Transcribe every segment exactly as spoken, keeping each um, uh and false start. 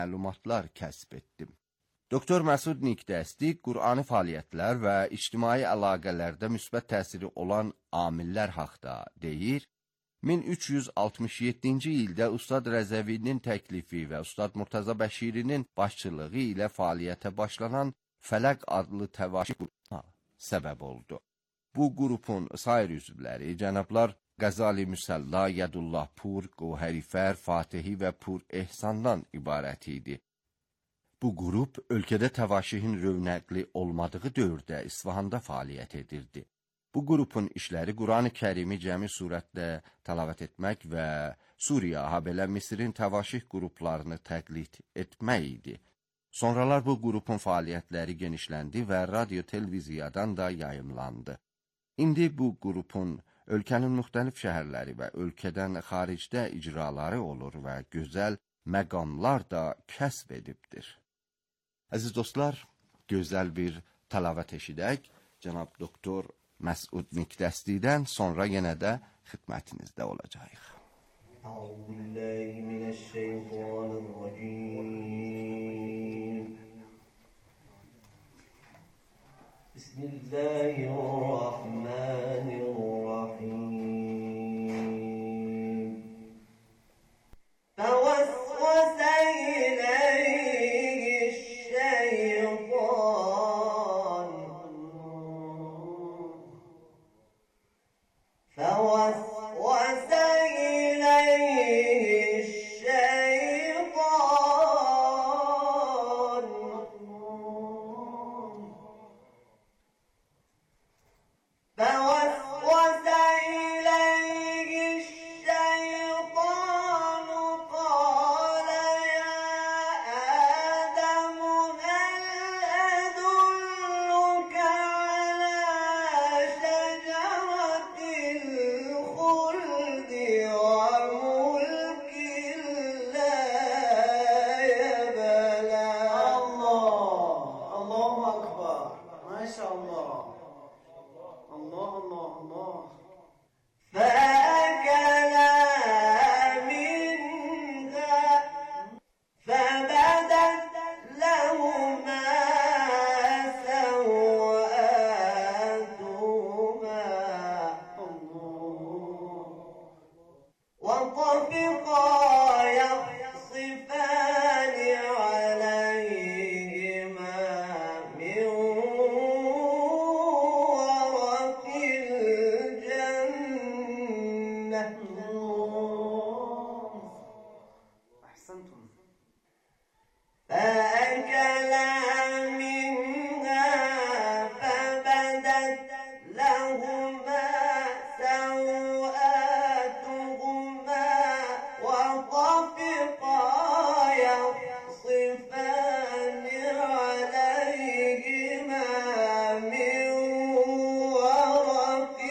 məlumatlar kəsb etdim. Doktor Məsud Nikdəsti Qur'ani fəaliyyətlər və ictimai əlaqələrdə müsbət təsiri olan amillər haqqında deyir. min üç yüz altmış yeddinci ildə Ustad Rəzəvinin təklifi və Ustad Murtaza Bəşirinin başçılığı ilə fəaliyyətə başlanan Fələq adlı təvaşi qrupuna səbəb oldu. Bu qrupun sair üzvləri cənablar Qəzali Müsəlla, Yədullah Pur, Qohərifər, Fatihi və Pur Ehsandan ibarət idi. Bu qrup ölkədə təvaşihin rövnəqli olmadığı dövrdə İsfahanda fəaliyyət edirdi. Bu qrupun işləri Quran-ı Kərimi cəmi surətdə təlavət etmək və Suriya, habelə Misirin təvaşih qruplarını təqlid etmək idi. Sonralar bu qrupun fəaliyyətləri genişləndi və radio-televiziyadan da yayımlandı. İndi bu qrupun ölkənin müxtəlif şəhərləri və ölkədən xaricdə icraları olur və gözəl məqamlar da kəsb edibdir. Əziz dostlar, gözəl bir təlavət eşidək cənab doktor Məsud Nikdəstidən, sonra yenə də xidmətinizdə olacağıq. Euzubillahimineşşeytanirracim. Bismillahirrahmanirrahim. Fevesvese ileyhi şeytan. Fevesvese ileyhi şeytan. فوسوس إليه الشيطان قال يا آدم هل أدلك على شجرة الخلد وملك لا يبلى. الله الله أكبر ما شاء الله. الله الله الله. فأكلا منها فبدت لهما سوآتهما وطفقا يخصفان عليهما من أحسنتم. فأكلا منها فبدت لهما سوآتهما وطفقا يخصفان عليهما من ورق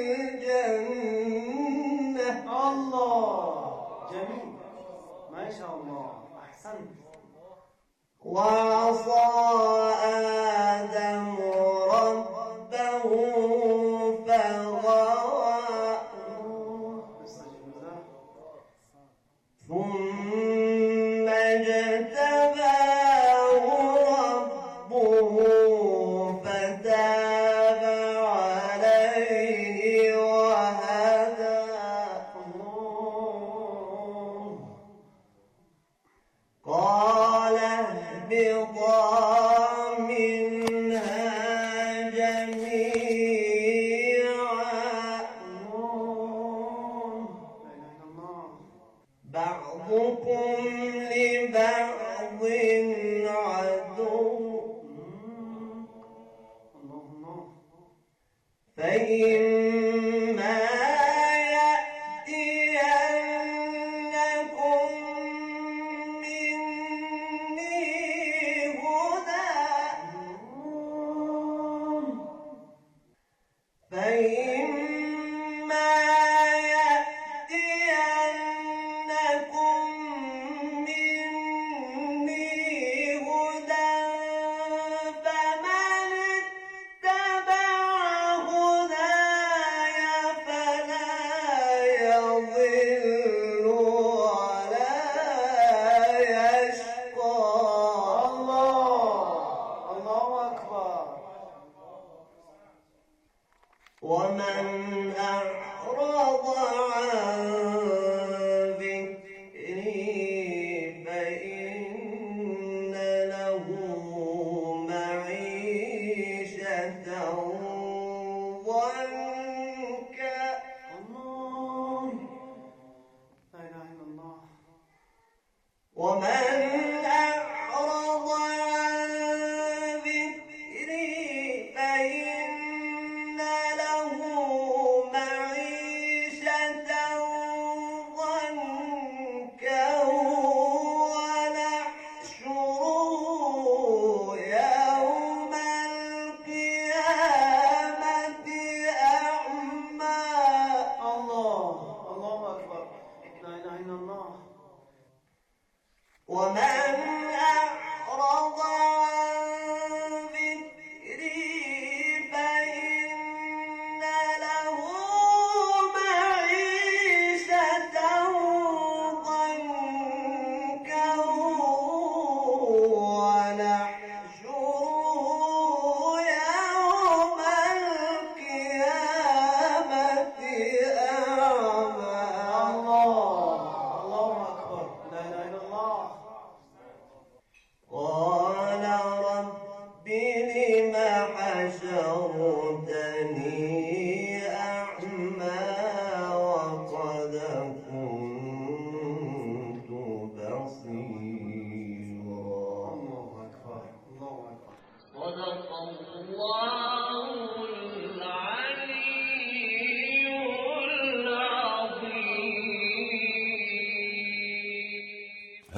الجنة. الله جميل ما شاء الله أحسنت. وعصى آدم ربه فغوى ثم اجتباه ربه فتاب عليه وهدى. قال اهبطا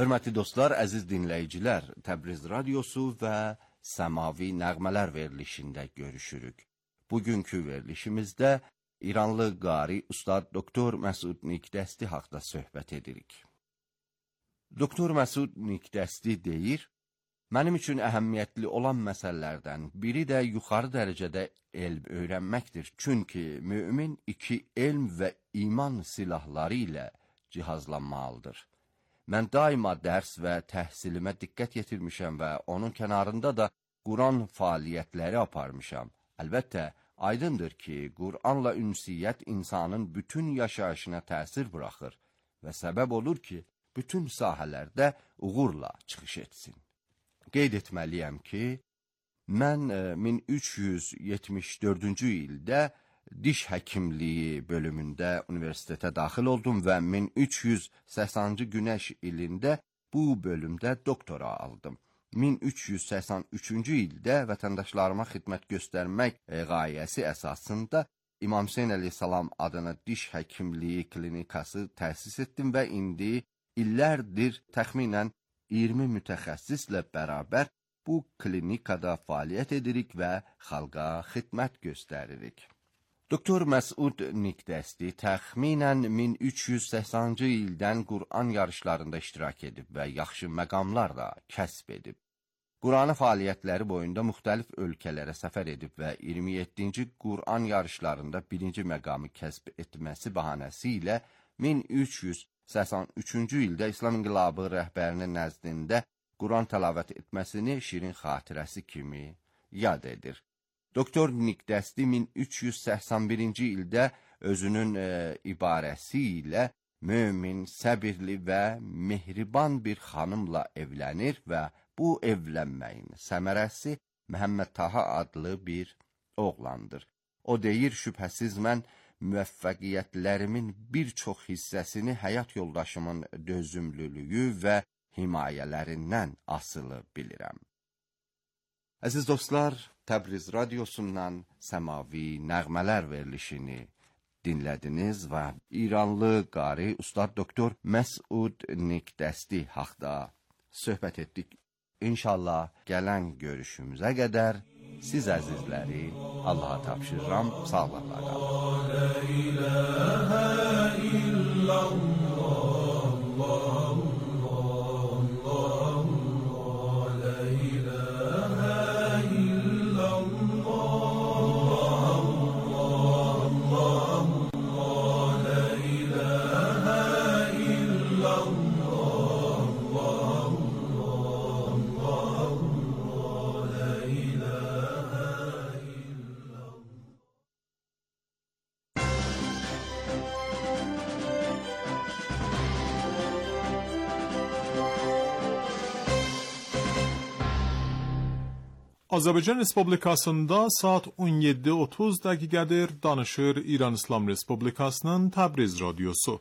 Hörmətli dostlar, əziz dinləyicilər, Təbriz Radiosu və Səmavi Nəğmələr verilişində görüşürük. Bugünkü verilişimizdə İranlı qari Ustad Doktor Məsud Nikdəsti haqda söhbət edirik. Doktor Məsud Nikdəsti deyir, mənim üçün əhəmiyyətli olan məsələlərdən biri də yuxarı dərəcədə elm öyrənməkdir. Çünki mümin iki elm və iman silahları ilə cihazlanmalıdır. Mən daima dərs və təhsilimə diqqət yetirmişəm və onun kənarında da Quran fəaliyyətləri aparmışam. Əlbəttə, aydındır ki, Quranla ünsiyyət insanın bütün yaşayışına təsir buraxır və səbəb olur ki, bütün sahələrdə uğurla çıxış etsin. Qeyd etməliyəm ki, mən min üç yüz yetmiş dördüncü ildə diş həkimliyi bölümündə universitetə daxil oldum və min üç yüz səksəninci günəş ilində bu bölümdə doktora aldım. min üç yüz səksən üçüncü ildə vətəndaşlarıma xidmət göstərmək qayəsi əsasında İmam Hüseyn əleyhissalam adına diş həkimliyi klinikası təsis etdim və indi illərdir təxminən iyirmi mütəxəssislə bərabər bu klinikada fəaliyyət edirik və xalqa xidmət göstəririk. Doktor Məsud Nikdəsti təxminən min üç yüz səksəninci ildən Quran yarışlarında iştirak edib və yaxşı məqamlar da kəsb edib. Quranı fəaliyyətləri boyunda müxtəlif ölkələrə səfər edib və iyirmi yeddinci Quran yarışlarında birinci məqamı kəsb etməsi bəhanəsi ilə min üç yüz səksən üçüncü ildə İslam İnqilabı rəhbərinin nəzdində Quran təlavət etməsini şirin xatirəsi kimi yad edir. Doktor Nikdəsti min üç yüz səksən birinci ildə özünün e, ibarəsi ilə mömin, səbirli və mehriban bir xanımla evlənir və bu evlənməyin səmərəsi Məhəmməd Taha adlı bir oğlandır. O deyir, şübhəsiz mən müvəffəqiyyətlərimin bir çox hissəsini həyat yoldaşımın dözümlülüyü və himayələrindən asılı bilirəm. Əziz dostlar, Təbriz Radiosundan Səmavi Nəğmələr verilişini dinlədiniz və İranlı qari Ustad Doktor Məsud Nikdəsti haqda söhbət etdik. İnşallah gələn görüşümüzə qədər siz əzizləri Allaha tapşırıram, sağlıqla qalın. Azərbaycan Respublikasında saat on yeddi otuz dəqiqədir, danışır İran İslam Respublikasının Təbriz Radiosu.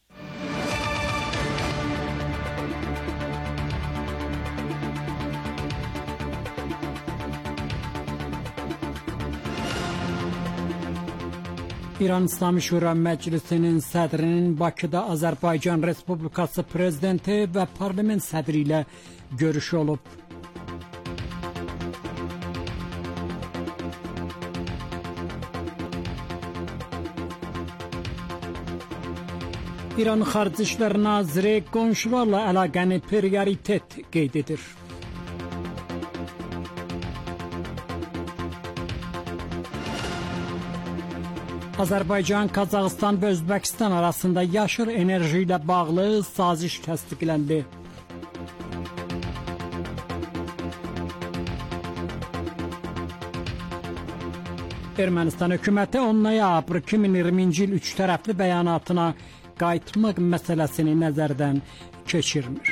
İran İslami Şura Məclisinin sədrinin Bakıda Azərbaycan Respublikası Prezidenti və Parlament sədri ilə görüşü olub. İran Xarici İşlər Naziri qonşularla əlaqəni prioritet qeyd edir. Azərbaycan, Qazaxıstan və Özbəkistan arasında yaşıl enerji ilə bağlı saziş təsdiqləndi. Ermənistan hökuməti on noyabr iki min iyirminci il üç tərəfli bəyanatına qayıtmaq məsələsini nəzərdən keçirmir.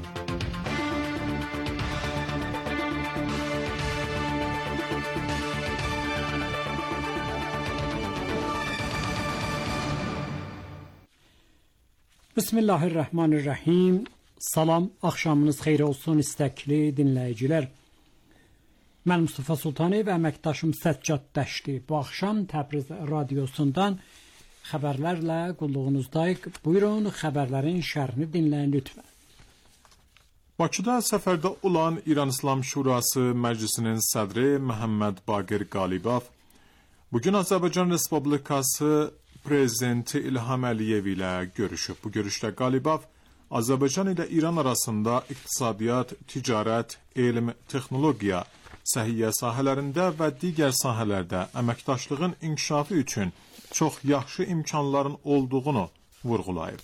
Bismillahirrahmanirrahim. Salam, axşamınız xeyir olsun istəkli dinləyicilər. Mən Mustafa Sultani və əməkdaşım Səccad Dəşti bu axşam Təbriz Radiosundan xəbərlərlə qulluğunuzdayıq. Buyurun, xəbərlərin şərhini dinləyin lütfən. Bakıda səfərdə olan İran İslam Şurası Məclisinin sədri Məhəmməd Baqir Qalibov bugün Azərbaycan Respublikası Prezidenti İlham Əliyev ilə görüşüb. Bu görüşdə Qalibov Azərbaycan ilə İran arasında iqtisadiyyat, ticarət, elm, texnologiya, səhiyyə sahələrində və digər sahələrdə əməkdaşlığın inkişafı üçün çox yaxşı imkanların olduğunu vurğulayıb.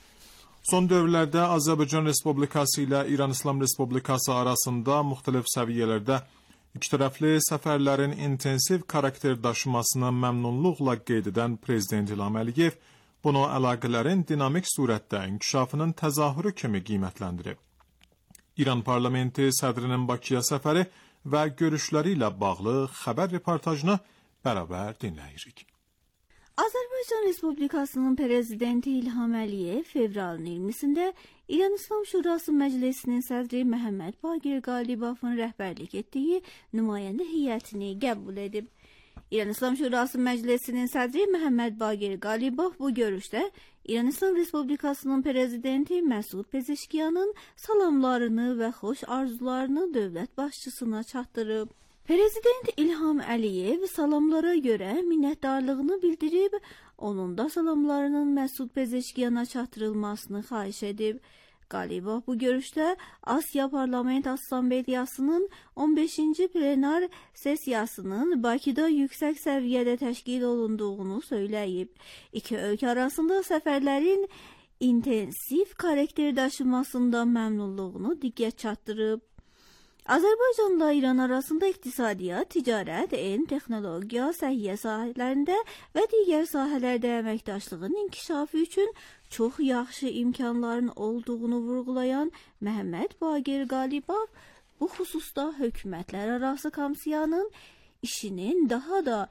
Son dövrlərdə Azərbaycan Respublikası ilə İran İslam Respublikası arasında müxtəlif səviyyələrdə ikitərəfli səfərlərin intensiv karakter daşımasını məmnunluqla qeyd edən Prezident İlham Əliyev bunu əlaqələrin dinamik surətdə inkişafının təzahürü kimi qiymətləndirib. İran Parlamenti sədrinin Bakıya səfəri və görüşləri ilə bağlı xəbər reportajını bərabər dinləyirik. Azərbaycan Respublikasının Prezidenti İlham Əliyev fevralın iyirmisində İran İslam Şurası Məclisinin sədri Məhəmməd Baqir Qalibovun rəhbərlik etdiyi nümayəndə heyətini qəbul edib. İran İslam Şurası Məclisinin sədri Məhəmməd Baqir Qalibov bu görüşdə İran İslam Respublikasının Prezidenti Məsud Pezeşkiyanın salamlarını və xoş arzularını dövlət başçısına çatdırıb. Prezident İlham Əliyev salamlara görə minnətdarlığını bildirib, onun da salamlarının Məsud Pezeşkiyana çatdırılmasını xahiş edib. Qalibov bu görüşdə Asiya Parlament Assambleyasının on beşinci plenar sessiyasının Bakıda yüksək səviyyədə təşkil olunduğunu söyləyib. İki ölkə arasında səfərlərin intensiv karakter daşımasında məmnunluğunu diqqət çatdırıb. Azərbaycanla İran arasında iqtisadiyyat, ticarət, elm, texnologiya, səhiyyə sahələrində və digər sahələrdə əməkdaşlığın inkişafı üçün çox yaxşı imkanların olduğunu vurğulayan Məhəmməd Baqir Qalibov bu xüsusda hökumətlər arası komissiyanın işinin daha da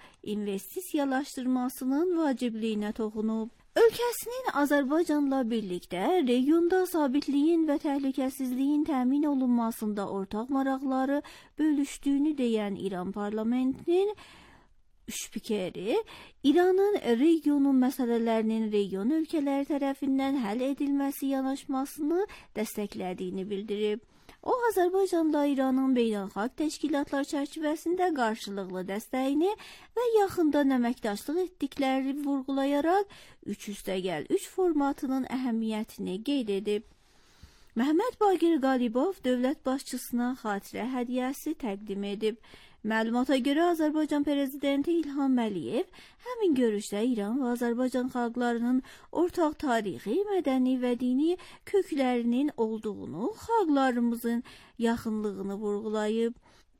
investisiyalaşdırmasının vacibliyinə toxunub. Ölkəsinin Azərbaycanla birlikdə regionda sabitliyin və təhlükəsizliyin təmin olunmasında ortaq maraqları bölüşdüyünü deyən İran parlamentinin spikeri, İranın regionun məsələlərinin region ölkələri tərəfindən həll edilməsi yanaşmasını dəstəklədiyini bildirib. O, Azərbaycanla İranın beynəlxalq təşkilatlar çərçivəsində qarşılıqlı dəstəyini və yaxından əməkdaşlıq etdiklərini vurğulayaraq üç üstəgəl üç formatının əhəmiyyətini qeyd edib. Məhəmməd Baqir Qalibov dövlət başçısına xatirə hədiyyəsi təqdim edib. Məlumata görə Azərbaycan Prezidenti İlham Əliyev həmin görüşdə İran və Azərbaycan xalqlarının ortaq tarixi, mədəni və dini köklərinin olduğunu, xalqlarımızın yaxınlığını vurğulayıb.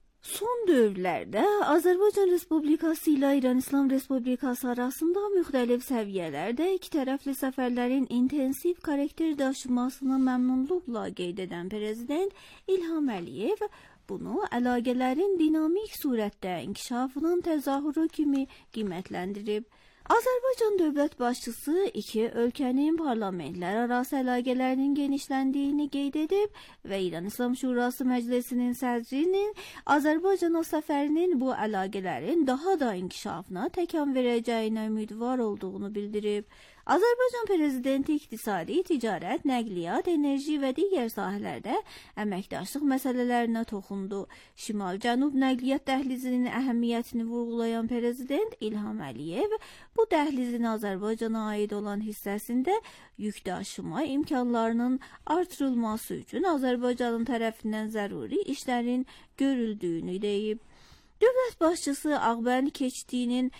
Son dövrlərdə Azərbaycan Respublikası ilə İran İslam Respublikası arasında müxtəlif səviyyələrdə ikitərəfli səfərlərin intensiv karakter daşımasını məmnunluqla qeyd edən Prezident İlham Əliyev bunu əlaqələrin dinamik surətdə inkişafının təzahürü kimi qiymətləndirib. Azərbaycan dövlət başçısı iki ölkənin parlamentlər arası əlaqələrinin genişləndiyini qeyd edib və İran İslam Şurası Məclisinin sədrinin Azərbaycana səfərinin bu əlaqələrin daha da inkişafına təkan verəcəyinə ümidvar olduğunu bildirib. Azərbaycan Prezidenti iqtisadi, ticarət, nəqliyyat, enerji və digər sahələrdə əməkdaşlıq məsələlərinə toxundu. Şimal-Cənub nəqliyyat dəhlizinin əhəmiyyətini vurğulayan Prezident İlham Əliyev bu dəhlizin Azərbaycana aid olan hissəsində yük daşıma imkanlarının artırılması üçün Azərbaycanın tərəfindən zəruri işlərin görüldüyünü deyib. Dövlət başçısı Ağbənd keçidinin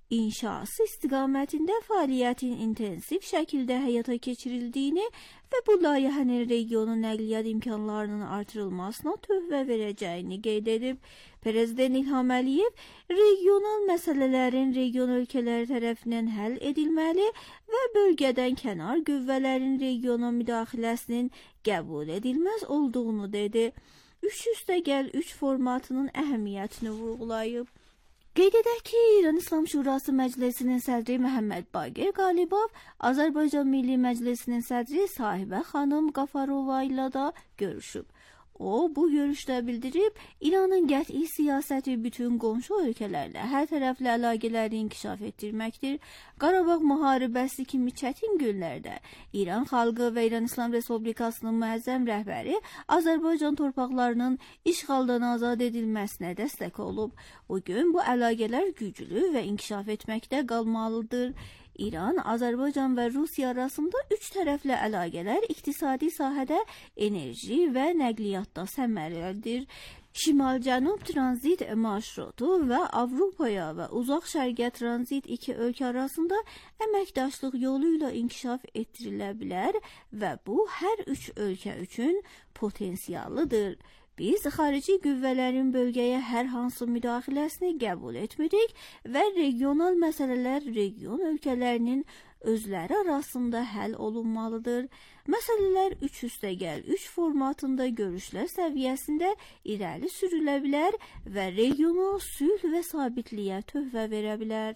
inşası istiqamətində fəaliyyətin intensiv şəkildə həyata keçirildiyini və bu layihənin regionun nəqliyyat imkanlarının artırılmasına töhfə verəcəyini qeyd edib. Prezident İlham Əliyev regional məsələlərin region ölkələri tərəfindən həll edilməli və bölgədən kənar qüvvələrin regiona müdaxiləsinin qəbul edilməz olduğunu dedi. Üç üstəgəl üç formatının əhəmiyyətini vurğulayıb. Qeyd edək ki, İran İslam Şurası Məclisinin sədri Məhəmməd Baqir Qalibov Azərbaycan Milli Məclisinin sədri Sahibə xanım Qafarova ilə də görüşüb. O, bu görüşdə bildirib, İranın qəti siyasəti bütün qonşu ölkələrlə hər tərəfli əlaqələri inkişaf etdirməkdir. Qarabağ müharibəsi kimi çətin günlərdə İran xalqı və İran İslam Respublikasının müəzzəm rəhbəri Azərbaycan torpaqlarının işğaldan azad edilməsinə dəstək olub. Bugün bu əlaqələr güclü və inkişaf etməkdə qalmalıdır. İran, Azərbaycan və Rusiya arasında üç tərəfli əlaqələr iqtisadi sahədə, enerji və nəqliyyatda səmərəlidir. Şimal-Cənub tranzit marşrutu və Avropaya və Uzaq Şərqə tranzit iki ölkə arasında əməkdaşlıq yolu ilə inkişaf etdirilə bilər və bu hər üç ölkə üçün potensiallıdır. Biz xarici qüvvələrin bölgəyə hər hansı müdaxiləsini qəbul etmirik və regional məsələlər region ölkələrinin özləri arasında həll olunmalıdır. Məsələlər üç üstəgəl üç formatında görüşlər səviyyəsində irəli sürülə bilər və regional sülh və sabitliyə töhfə verə bilər.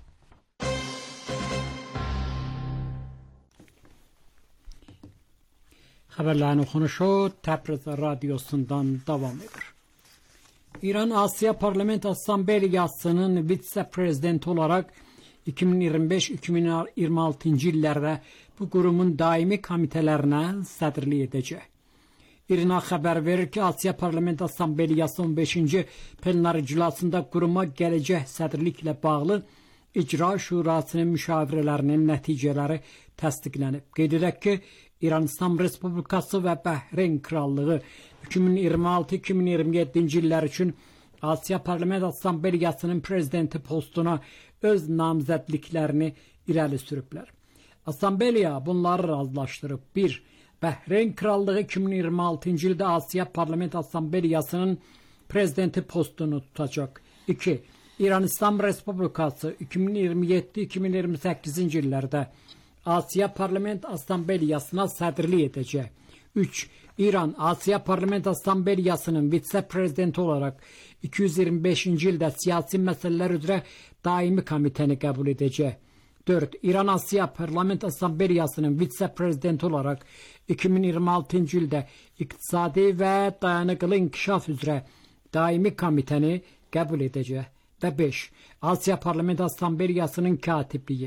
Haberlerin okunuşu Təbriz Radyosu'ndan devam edir. İran Asya Parlamento Asambleyası'nın vitse-prezidenti olarak iki bin yirmi beş iki bin yirmi altı yıllarda bu kurumun daimi komitelerine sədrlik edecek. İRNA haber verir ki Asya Parlamento Asambleyası on beşinci plenar iclasında kuruma gelecek sədrliklə bağlı İcra Şurasının müşavirələrinin nəticələri təsdiqlənib. Qeyd edək ki, İran İslam Respublikası və Bəhreyn Krallığı iki bin iyirmi altı iki bin iyirmi yeddi illər üçün Asiya Parlamento Asambleyasının prezidenti postuna öz namzədliklərini irəli sürüblər. Assambleya bunları razılaşdırıb. bir. Bəhreyn Krallığı iki bin iyirmi altıncı ildə Asiya Parlamento Asambleyasının prezidenti postunu tutacaq. iki. İran İslam Respublikası iki bin iyirmi yeddi iki bin iyirmi səkkizinci illərdə Asiya Parlament Asambleyasına sədrlik edəcək. üç. İran Asiya Parlament Asambleyasının vitse-prezidenti olarak iki yüz iyirmi beşinci ildə siyasi məsələlər üzrə daimi komitəni qəbul edəcək. dört. İran Asiya Parlament Asambleyasının vitse-prezidenti olarak iki bin iyirmi altıncı ildə iqtisadi və dayanıqlı inkişaf üzrə daimi komitəni qəbul edəcək. Və beş. Asiya Parlament Asambleyasının katibliyi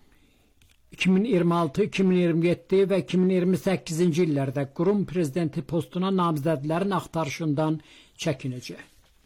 iki bin iyirmi altı iki bin iyirmi yeddi və iki bin iyirmi səkkizinci illərdə qurum prezidenti postuna namzədlərin axtarışından çəkinəcək.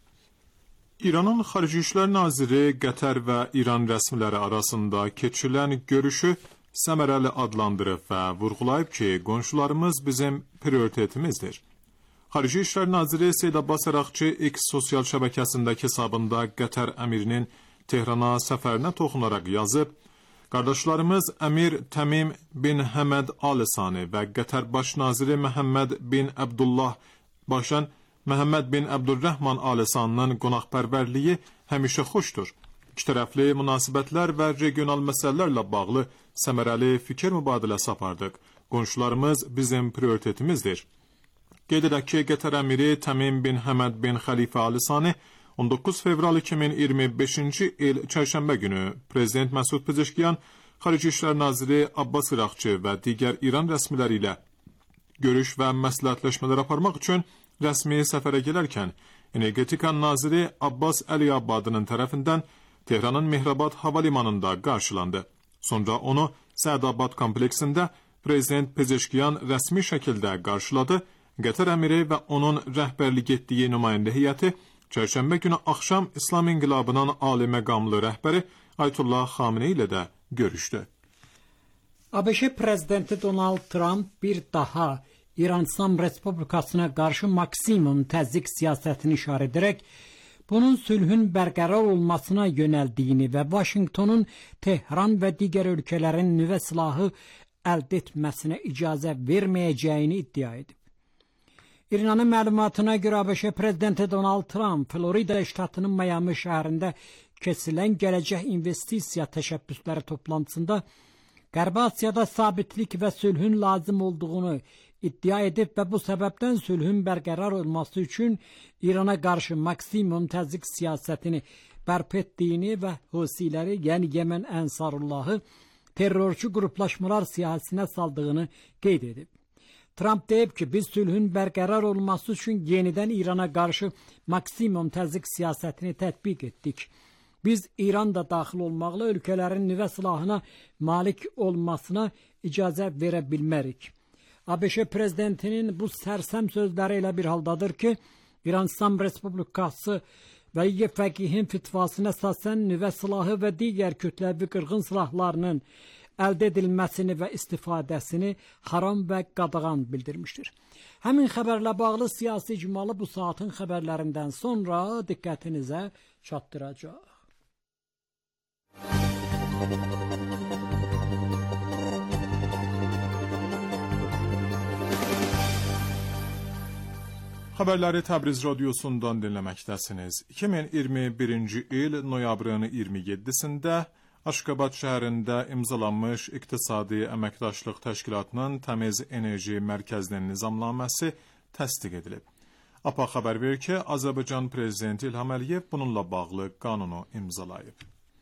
İranın Xarici İşlər Naziri Qətər və İran rəsmiləri arasında keçirilən görüşü səmərəli adlandırıb və vurğulayıb ki, qonşularımız bizim prioritetimizdir. Xarici İşlər Naziri Seyyid Abbas Əraqçı X sosial şəbəkəsindəki hesabında Qətər əmirinin Tehrana səfərinə toxunaraq yazıb, qardaşlarımız Əmir Təmim bin Həməd Al Sani və Qətər baş naziri Məhəmməd bin Əbdullah başan Məhəmməd bin Əbdurrəhman Al Saninin qonaqpərvərliyi həmişə xoşdur. İkitərəfli münasibətlər və regional məsələlərlə bağlı səmərəli fikir mübadiləsi apardıq. Qonşularımız bizim prioritetimizdir. Qeyd edək ki, Qətər əmiri Təmim bin Həməd bin Xəlifə Al Sani on doqquz fevral iki min iyirmi beşinci il çərşənbə günü Prezident Məsud Pezeşkiyan, Xarici İşlər Naziri Abbas Əraqçı və digər İran rəsmiləri ilə görüş və məsləhətləşmələr aparmaq üçün rəsmi səfərə gələrkən Energetika Naziri Abbas Əliyabadının tərəfindən Tehranın Mehrabad hava limanında qarşılandı. Sonra onu Səadabad kompleksində Prezident Pezeşkiyan rəsmi şəkildə qarşıladı. Qətər əmiri və onun rəhbərlik etdiyi nümayəndə heyəti çərşənbə günü axşam İslam İnqilabının ali məqamlı rəhbəri Ayətullah Xamenei ilə də görüşdü. ABŞ prezidenti Donald Trump bir daha İran İslam Respublikasına qarşı maksimum təzyiq siyasətini işarə edərək, bunun sülhün bərqərar olmasına yönəldiyini və Vaşinqtonun Tehran və digər ölkələrin nüvə silahı əldə etməsinə icazə verməyəcəyini iddia edib. İranın məlumatına görə ABŞ prezidenti Donald Trump, Florida ştatının Miami şəhərində keçirilən gələcək investisiya təşəbbüsləri toplantısında Qərbi Asiyada sabitlik və sülhün lazım olduğunu iddia edib və bu səbəbdən sülhün bərqərar olması üçün İrana qarşı maksimum təzyiq siyasətini bərpa etdiyini və Husiləri, yəni Yemen Ənsarullahı terrorçu qruplaşmalar siyasinə saldığını qeyd edib. Trump deyib ki, biz sülhün bərqərar olması üçün yenidən İrana qarşı maksimum təzyiq siyasətini tətbiq etdik. Biz İranda daxil olmaqla ölkələrin nüvə silahına malik olmasına icazə verə bilmərik. ABŞ prezidentinin bu sərsəm sözləri elə bir haldadır ki, İran İslam Respublikası və Y Fəqihin fitvasına əsasən nüvə silahı və digər kütləvi qırğın silahlarının əldə edilməsini və istifadəsini haram və qadağan bildirmişdir. Həmin xəbərlə bağlı siyasi icmalı bu saatın xəbərlərindən sonra diqqətinizə çatdıracaq. Xəbərləri Təbriz radiosundan dinləməkdəsiniz. iki min iyirmi birinci il noyabrın iyirmi yeddisində Aşqabad şəhərində imzalanmış İqtisadi Əməkdaşlıq Təşkilatının Təmiz Enerji Mərkəzinin nizamnaməsi təsdiq edilib. A P A xəbər verir ki, Azərbaycan Prezidenti İlham Əliyev bununla bağlı qanunu imzalayıb.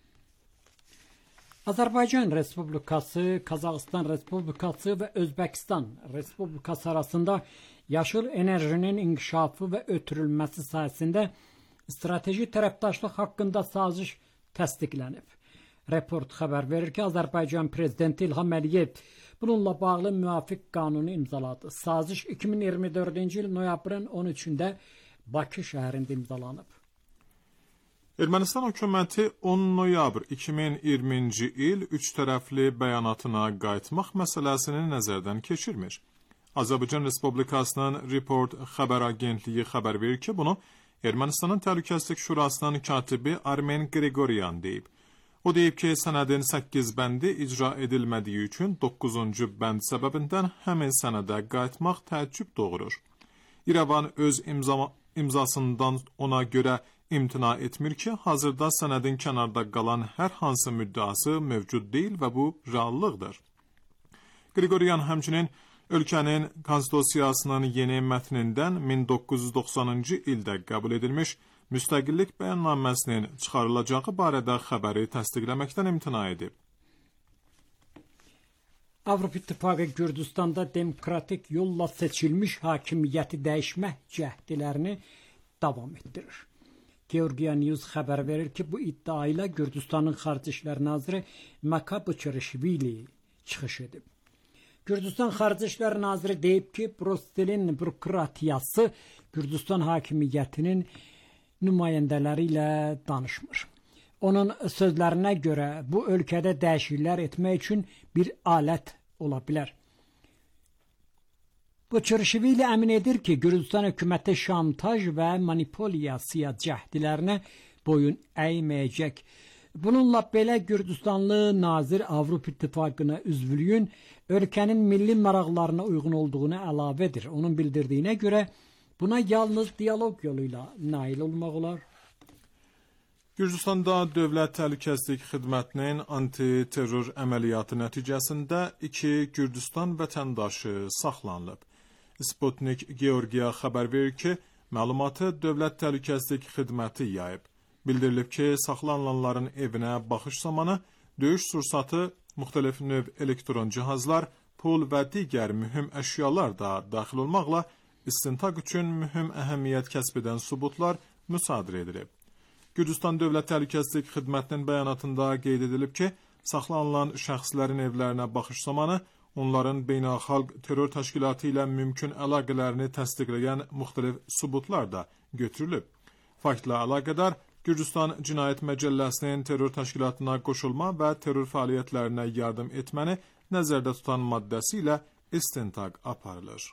Azərbaycan Respublikası, Qazaxıstan Respublikası və Özbəkistan Respublikası arasında yaşıl enerjinin inkişafı və ötürülməsi sayəsində strateji tərəfdaşlıq haqqında saziş təsdiqlənib. Report xəbər verir ki, Azərbaycan Prezidenti İlham Əliyev bununla bağlı müvafiq qanunu imzaladı. Saziş iki min iyirmi dördüncü il noyabrın on üçündə Bakı şəhərində imzalanıb. Ermənistan hökuməti on noyabr iki min iyirminci il üç tərəfli bəyanatına qayıtmaq məsələsini nəzərdən keçirmiş. Azərbaycan Respublikasının Report xəbər agentliyi xəbər verir ki, bunu Ermənistanın Təhlükəsizlik Şurasının katibi Armen Qregoryan deyib. O deyib ki, sənədin səkkiz bəndi icra edilmədiyi üçün doqquzuncu bənd səbəbindən həmin sənədə qayıtmaq təəccüb doğurur. İrəvan öz imza imzasından ona görə imtina etmir ki, hazırda sənədin kənarda qalan hər hansı müddəası mövcud deyil və bu reallıqdır. Qregoryan həmçinin ölkənin konstitusiyasının yeni mətnindən min doqquz yüz doxsanıncı ildə qəbul edilmiş müstəqillik bəyannaməsinin çıxarılacağı barədə xəbəri təsdiqləməkdən imtina edib. Avropa İttifaqı Gürcüstanda demokratik yolla seçilmiş hakimiyyəti dəyişmə cəhdilərini davam etdirir. Georgia News xəbər verir ki, bu iddia ilə Gürcüstanın Xarici İşlər Naziri Makab Çerişvili çıxış edib. Gürcüstan Xarici İşlər Naziri deyib ki, Brüsselin bürokratiyası Gürcüstan hakimiyyətinin nümayəndələri ilə danışmır. Onun sözlərinə görə bu ölkədə dəyişikliklər etmək üçün bir alət ola bilər. Bu Çerişvili əmin edir ki, Gürcüstan hökuməti şantaj və manipulyasiya cəhdilərinə boyun əyməyəcək. Bununla belə Gürcüstanlı nazir Avropa İttifaqına üzvlüyün ölkənin milli maraqlarına uyğun olduğunu əlavə edir. Onun bildirdiyinə görə buna yalnız dialoq yoluyla nail olmaq olar. Gürcüstanda Dövlət Təhlükəsizlik Xidmətinin anti-terror əməliyyatı nəticəsində iki Gürcüstan vətəndaşı saxlanılıb. Sputnik Georgia xəbər verir ki, məlumatı Dövlət Təhlükəsizlik Xidməti yayıb. Bildirilib ki, saxlanılanların evinə baxış zamanı döyüş sursatı, müxtəlif növ elektron cihazlar, pul və digər mühüm əşyalar da daxil olmaqla istintaq üçün mühüm əhəmiyyət kəsb edən sübutlar müsadirə edilib. Gürcüstan Dövlət Təhlükəsizlik Xidmətinin bəyanatında qeyd edilib ki, saxlanılan şəxslərin evlərinə baxış zamanı onların beynəlxalq terror təşkilatı ilə mümkün əlaqələrini təsdiqləyən müxtəlif sübutlar da götürülüb. Faktla əlaqədar Gürcüstan Cinayət Məcəlləsinin terror təşkilatına qoşulma və terror fəaliyyətlərinə yardım etməni nəzərdə tutan maddəsi ilə istintaq aparılır.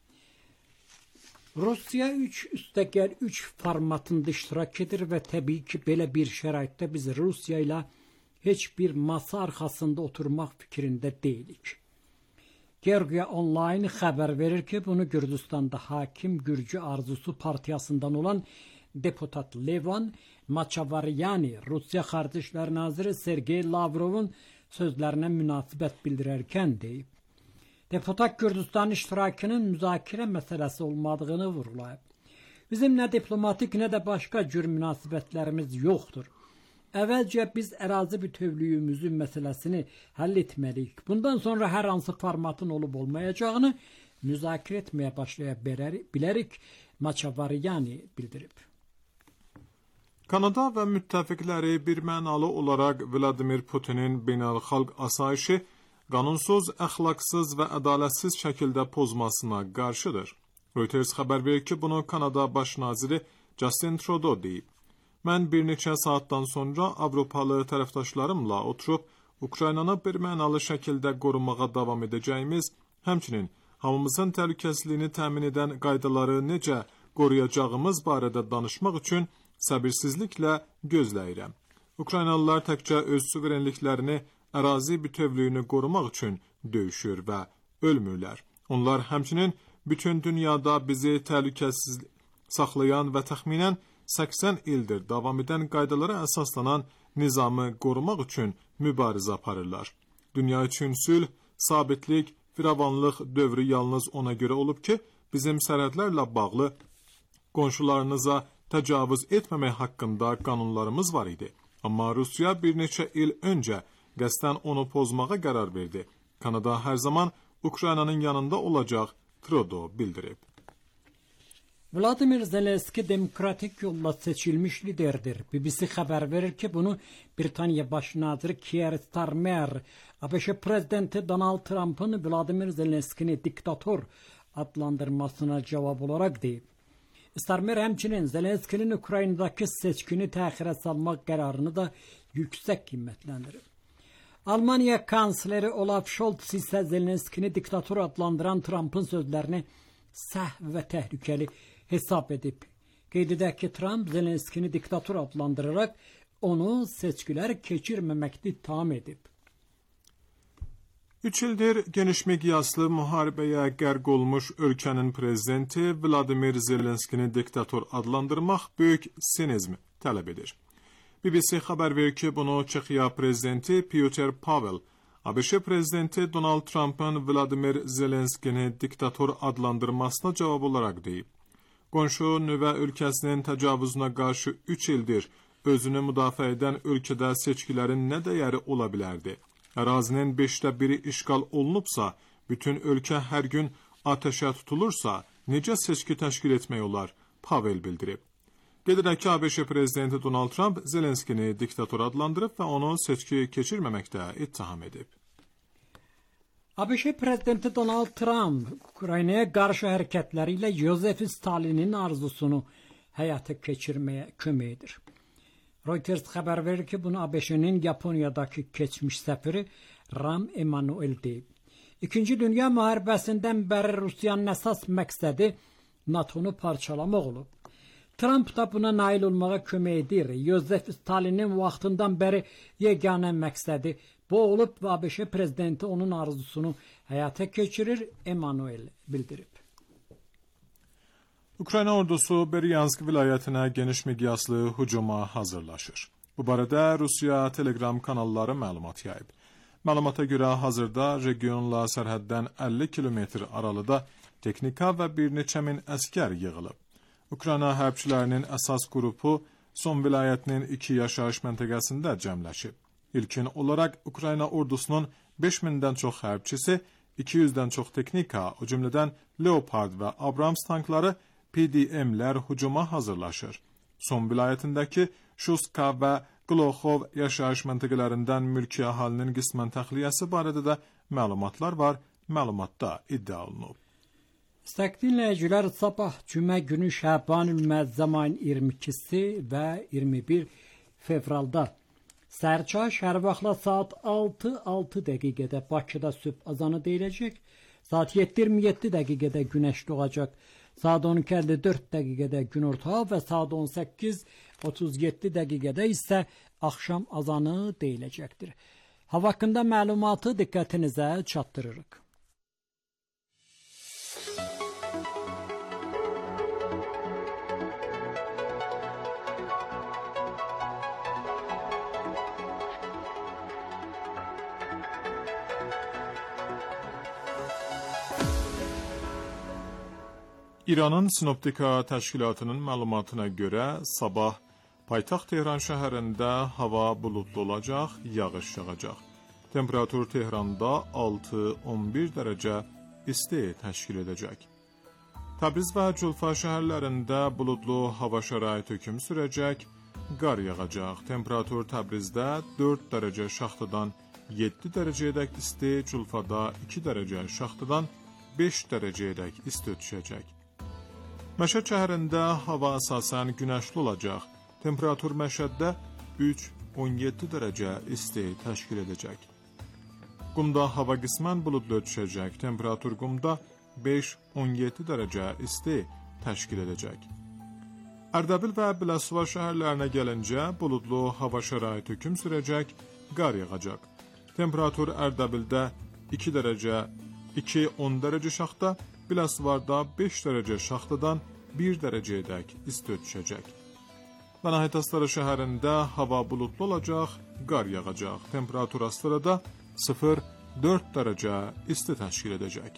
Rusiya üç üstəgəl üç formatında iştirak edir və təbii ki, belə bir şəraitdə biz Rusiya ilə heç bir masa arxasında oturmaq fikrində deyilik. Georgia Online xəbər verir ki, bunu Gürcüstanda hakim Gürcü Arzusu partiyasından olan deputat Levan Maçavaryani, Rusiya Xarici İşlər Naziri Sergey Lavrovun sözlərinə münasibət bildirərkən deyib. Deputat Gürcüstan iştirakının müzakirə məsələsi olmadığını vurğulayıb. Bizim nə diplomatik, nə də başqa cür münasibətlərimiz yoxdur. Əvvəlcə biz ərazi bütövlüyümüzün məsələsini həll etməliyik. Bundan sonra hər hansı formatın olub olmayacağını müzakirə etməyə başlaya bilərik, Maçavaryani bildirib. Kanada və müttəfiqləri bir mənalı olaraq Vladimir Putinin beynəlxalq asayişi qanunsuz, əxlaqsız və ədalətsiz şəkildə pozmasına qarşıdır. Reuters xəbər verir ki, bunu Kanada baş naziri Justin Trudeau deyib. Mən bir neçə saatdan sonra Avropalı tərəfdaşlarımla oturub Ukraynanı bir mənalı şəkildə qorumağa davam edəcəyimiz, həmçinin hamımızın təhlükəsizliyini təmin edən qaydaları necə qoruyacağımız barədə danışmaq üçün səbirsizliklə gözləyirəm. Ukraynalılar təkcə öz suverenliklərini, ərazi bütövlüyünü qorumaq üçün döyüşür və ölmürlər. Onlar həmçinin bütün dünyada bizi təhlükəsiz saxlayan və təxminən səksən ildir davam edən qaydalara əsaslanan nizamı qorumaq üçün mübarizə aparırlar. Dünya üçün sülh, sabitlik, firavanlıq dövrü yalnız ona görə olub ki, bizim sərhədlərlə bağlı qonşularınıza təcavüz etməmək haqqında qanunlarımız var idi. Amma Rusiya bir neçə il öncə qəsdən onu pozmağa qərar verdi. Kanada hər zaman Ukraynanın yanında olacaq, Trudeau bildirib. Vladimir Zelenski demokratik yolla seçilmiş liderdir. B B C xəbər verir ki, bunu Britaniya baş naziri Keir Starmer, ABŞ prezidenti Donald Trump'ın Vladimir Zelenskini diktator adlandırmasına cavab olarak deyib. Starmer həmçinin Zelenskinin Ukraynadakı seçkini təxirə salmaq qərarını da yüksək qiymətləndirib. Almaniya kansleri Olaf Scholz isə Zelenskini diktator adlandıran Trump'ın sözlərini səhv və təhlükəli hesab edib. Qeyd edək ki, Trump Zelenskini diktator adlandırarak onu seçkiler keçirməməkdə ittiham edib. Üç ildir geniş miqyaslı müharibəyə qərq olmuş ölkənin prezidenti Vladimir Zelenskini diktator adlandırmaq böyük sinizm tələb edir. B B C xəbər verir ki, bunu Çexiya prezidenti Peter Pavel, ABŞ prezidenti Donald Trump'ın Vladimir Zelenskini diktator adlandırmasına cavab olarak deyib. Qonşu nüvə ölkəsinin təcavüzünə qarşı üç ildir özünü müdafiə edən ölkədə seçkilərin nə dəyəri ola bilərdi? Ərazinin beşdə biri işğal olunubsa, bütün ölkə hər gün ateşə tutulursa, necə seçki təşkil etmək olar? Pavel bildirib. Qeyd edək ki, ABŞ prezidenti Donald Trump Zelenskini diktator adlandırıb və onu seçki keçirməməkdə ittiham edib. ABŞ prezidenti Donald Trump Ukraynaya qarşı hərəkətləriyle Joseph Stalin'in arzusunu həyata keçirməyə kömək edir. Reuters xəbər verir ki, bunu ABŞ-nin Yaponiyadakı keçmiş səfiri Rahm Emanuel deyib. İkinci Dünya müharibəsindən bəri Rusiyanın əsas məqsədi NATO'nu parçalamaq olub. Trump da buna nail olmağa kömək edir. Joseph Stalin'in vaxtından bəri yeganə məqsədi bu olub və ABŞ prezidenti onun arzusunu həyata keçirir, Emanuel bildirib. Ukrayna ordusu Beryansk vilayətinə geniş miqyaslı hücuma hazırlaşır. Bu barədə Rusiya Telegram kanalları məlumat yayıb. Məlumata görə hazırda regionla sərhəddən əlli kilometr aralıda texnika və bir neçə min əskər yığılıb. Ukrayna hərbçilərinin əsas qrupu Son vilayətinin iki yaşayış məntəqəsində cəmləşib. İlkin olaraq Ukrayna ordusunun beş mindən çox hərbçisi, iki yüzdən çox texnika, o cümlədən Leopard və Abrams tankları, P D M'lər hücuma hazırlaşır. Son vilayətindəki Şuska və Qloxov yaşayış məntəqələrindən mülki əhalinin qismən təxliyəsi barədə də məlumatlar var, məlumatda iddia olunub. Dinləyicilər, sabah cümə günü Şəbanül Müəzzəm ayın iyirmi ikisi və iyirmi bir fevralda sərçay hər vaxtla saat altı altı dəqiqədə Bakıda sübh azanı deyiləcək, saat yeddi iyirmi yeddi dəqiqədə günəş doğacaq, saat on iki əlli dörd dəqiqədə günorta və saat on səkkiz otuz yeddi dəqiqədə isə axşam azanı deyiləcəkdir. Hava haqqında məlumatı diqqətinizə çatdırırıq. İranın Sinoptika təşkilatının məlumatına görə sabah paytaxt Tehran şəhərində hava buludlu olacaq, yağış yağacaq. Temperatur Tehranda altı on bir dərəcə isti təşkil edəcək. Təbriz və Culfa şəhərlərində buludlu hava şəraiti hökm sürəcək, qar yağacaq. Temperatur Təbrizdə dörd dərəcə şaxtadan yeddi dərəcəyədək isti, Culfada iki dərəcə şaxtadan beş dərəcəyədək isti düşəcək. Məşəd şəhərində hava əsasən günəşli olacaq. Temperatur Məşəddə üç on yeddi dərəcə isti təşkil edəcək. Qumda hava qismən buludlu düşəcək. Temperatur Qumda beş on yeddi dərəcə isti təşkil edəcək. Ərdəbil və Biləsuvar şəhərlərinə gəlincə buludlu hava şəraiti hökm sürəcək, qar yağacaq. Temperatur Ərdəbildə iki dərəcə iki on dərəcə şaxta, Biləsuvarda beş dərəcə şaxtadan bir dərəcəyədək isti düşəcək. Və nəhayət Astara şəhərində hava buludlu olacaq, qar yağacaq. Temperatur Astarada sıfır dörd dərəcə isti təşkil edəcək.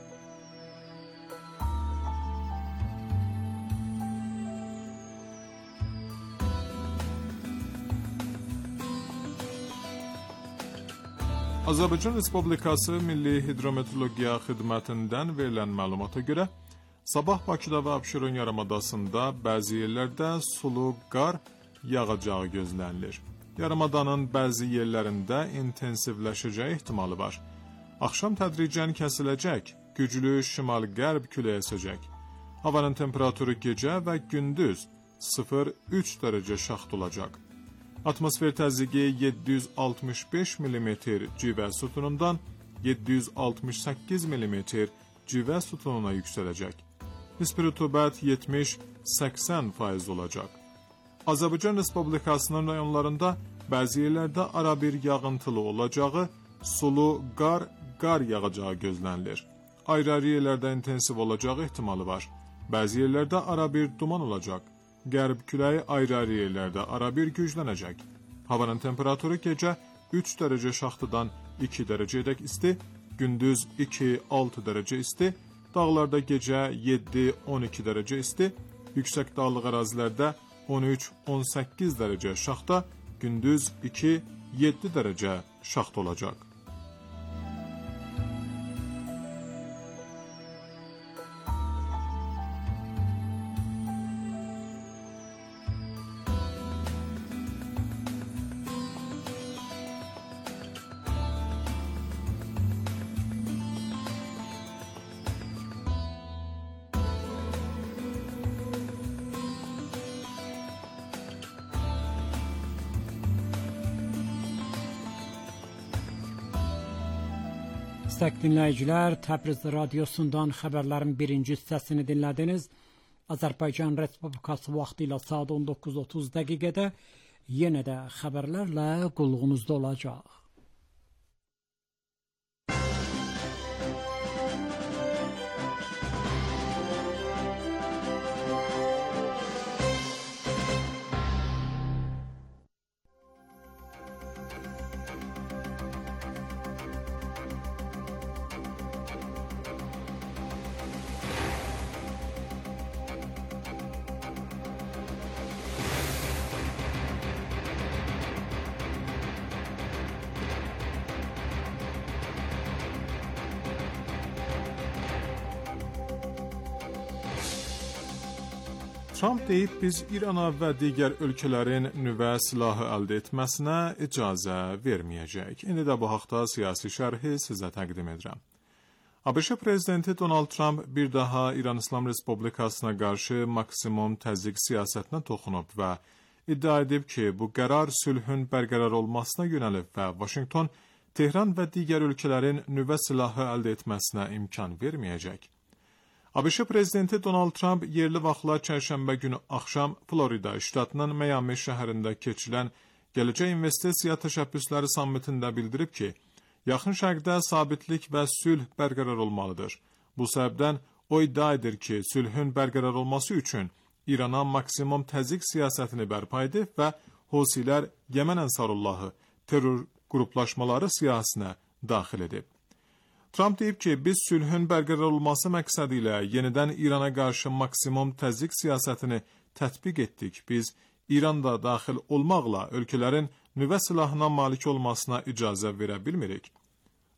Azərbaycan Respublikası Milli Hidrometeorologiya Xidmətindən verilən məlumata görə, sabah Bakıda və Abşeron yarımadasında bəzi yerlərdə sulu qar yağacağı gözlənilir. Yarımadanın bəzi yerlərində intensivləşəcəyi ehtimalı var. Axşam tədricən kəsiləcək, güclü şimal-qərb küləyi əsəcək. Havanın temperaturu gecə və gündüz sıfır üç dərəcə şaxta olacaq. Atmosfer təzyiqi yeddi yüz altmış beş millimetr civə sütunundan yeddi yüz altmış səkkiz millimetr civə sütununa yüksələcək. Nisbi rütubət yetmiş səksən faiz olacaq. Azərbaycan Respublikasının rayonlarında bəzi yerlərdə arabir yağıntılı olacağı, sulu qar, qar yağacağı gözlənilir. Ayrı-ayrı yerlərdə intensiv olacağı ehtimalı var. Bəzi yerlərdə arabir duman olacaq. Qərb küləyi ayrı-ayrı yerlərdə arabir güclənəcək. Havanın temperaturu gecə üç dərəcə şaxtadan iki dərəcəyədək isti, gündüz iki altı dərəcə isti, dağlarda gecə yeddi on iki dərəcə isti, yüksək dağlıq ərazilərdə on üç on səkkiz dərəcə şaxta, gündüz iki yeddi dərəcə şaxta olacaq. Məslək dinləyicilər, Təbriz radiosundan xəbərlərin birinci hissəsini dinlədiniz. Azərbaycan Respublikası vaxtı ilə saat on doqquz otuz dəqiqədə yenə də xəbərlərlə qulluğunuzda olacaq. Trump deyib, biz İrana və digər ölkələrin nüvə silahı əldə etməsinə icazə verməyəcək. İndi də bu haqda siyasi şərhi sizə təqdim edirəm. ABŞ prezidenti Donald Trump bir daha İran İslam Respublikasına qarşı maksimum təzyiq siyasətinə toxunub və iddia edib ki, bu qərar sülhün bərqərar olmasına yönəlib və Washington, Tehran və digər ölkələrin nüvə silahı əldə etməsinə imkan verməyəcək. ABŞ prezidenti Donald Trump yerli vaxtla çərşənbə günü axşam Florida ştatının Miami şəhərində keçilən Gələcək İnvestisiya Təşəbbüsləri sammitində bildirib ki, Yaxın Şərqdə sabitlik və sülh bərqərar olmalıdır. Bu səbəbdən o iddia edir ki, sülhün bərqərar olması üçün İrana maksimum təzyiq siyasətini bərpa edib və Husilər Yəmən Ənsərullahı terror qruplaşmaları siyasətinə daxil edib. Trump deyib ki, biz sülhün bərqərar olması məqsədi ilə yenidən İrana qarşı maksimum təzyiq siyasətini tətbiq etdik. Biz İranda daxil olmaqla ölkələrin nüvə silahına malik olmasına icazə verə bilmirik.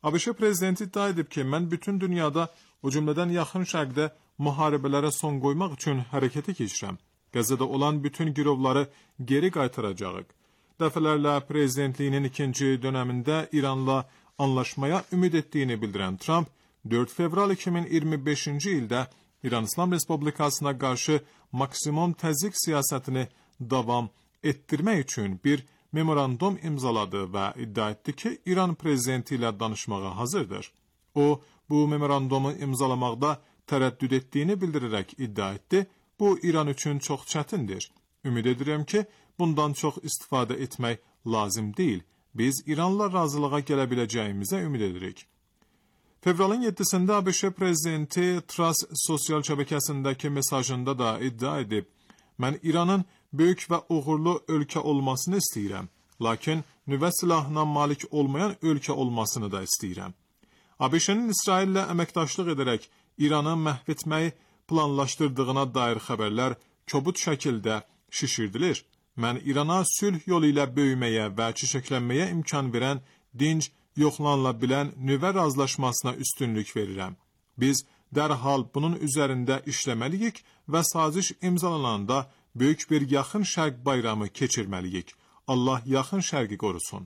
ABŞ prezidenti iddia edib ki, mən bütün dünyada, o cümlədən yaxın şərqdə müharibələrə son qoymaq üçün hərəkətə keçirəm. Qəzzada olan bütün girovları geri qaytaracağıq. Dəfələrlə prezidentliyinin ikinci dönəmində İranla anlaşmaya ümid etdiyini bildirən Trump, dörd fevral iki min iyirmi beşinci ildə İran İslam Respublikasına qarşı maksimum təzyiq siyasətini davam etdirmək üçün bir memorandum imzaladı və iddia etdi ki, İran prezidenti ilə danışmağa hazırdır. O, bu memorandumu imzalamaqda tərəddüd etdiyini bildirərək iddia etdi, bu İran üçün çox çətindir. Ümid edirəm ki, bundan çox istifadə etmək lazım deyil. Biz İranla razılığa gələ biləcəyimizə ümid edirik. Fevralın yeddisində ABŞ prezidenti Truss sosial şəbəkəsindəki mesajında da iddia edib, mən İranın böyük və uğurlu ölkə olmasını istəyirəm, lakin nüvə silahına malik olmayan ölkə olmasını da istəyirəm. ABŞ-nin İsraillə əməkdaşlıq edərək İranı məhv etməyi planlaşdırdığına dair xəbərlər kobud şəkildə şişirdilir. Mən İrana sülh yolu ilə böyüməyə və çiçəklənməyə imkan verən, dinc, yoxlanıla bilən nüvə razılaşmasına üstünlük verirəm. Biz dərhal bunun üzərində işləməliyik və saziş imzalananda böyük bir yaxın şərq bayramı keçirməliyik. Allah yaxın şərqi qorusun.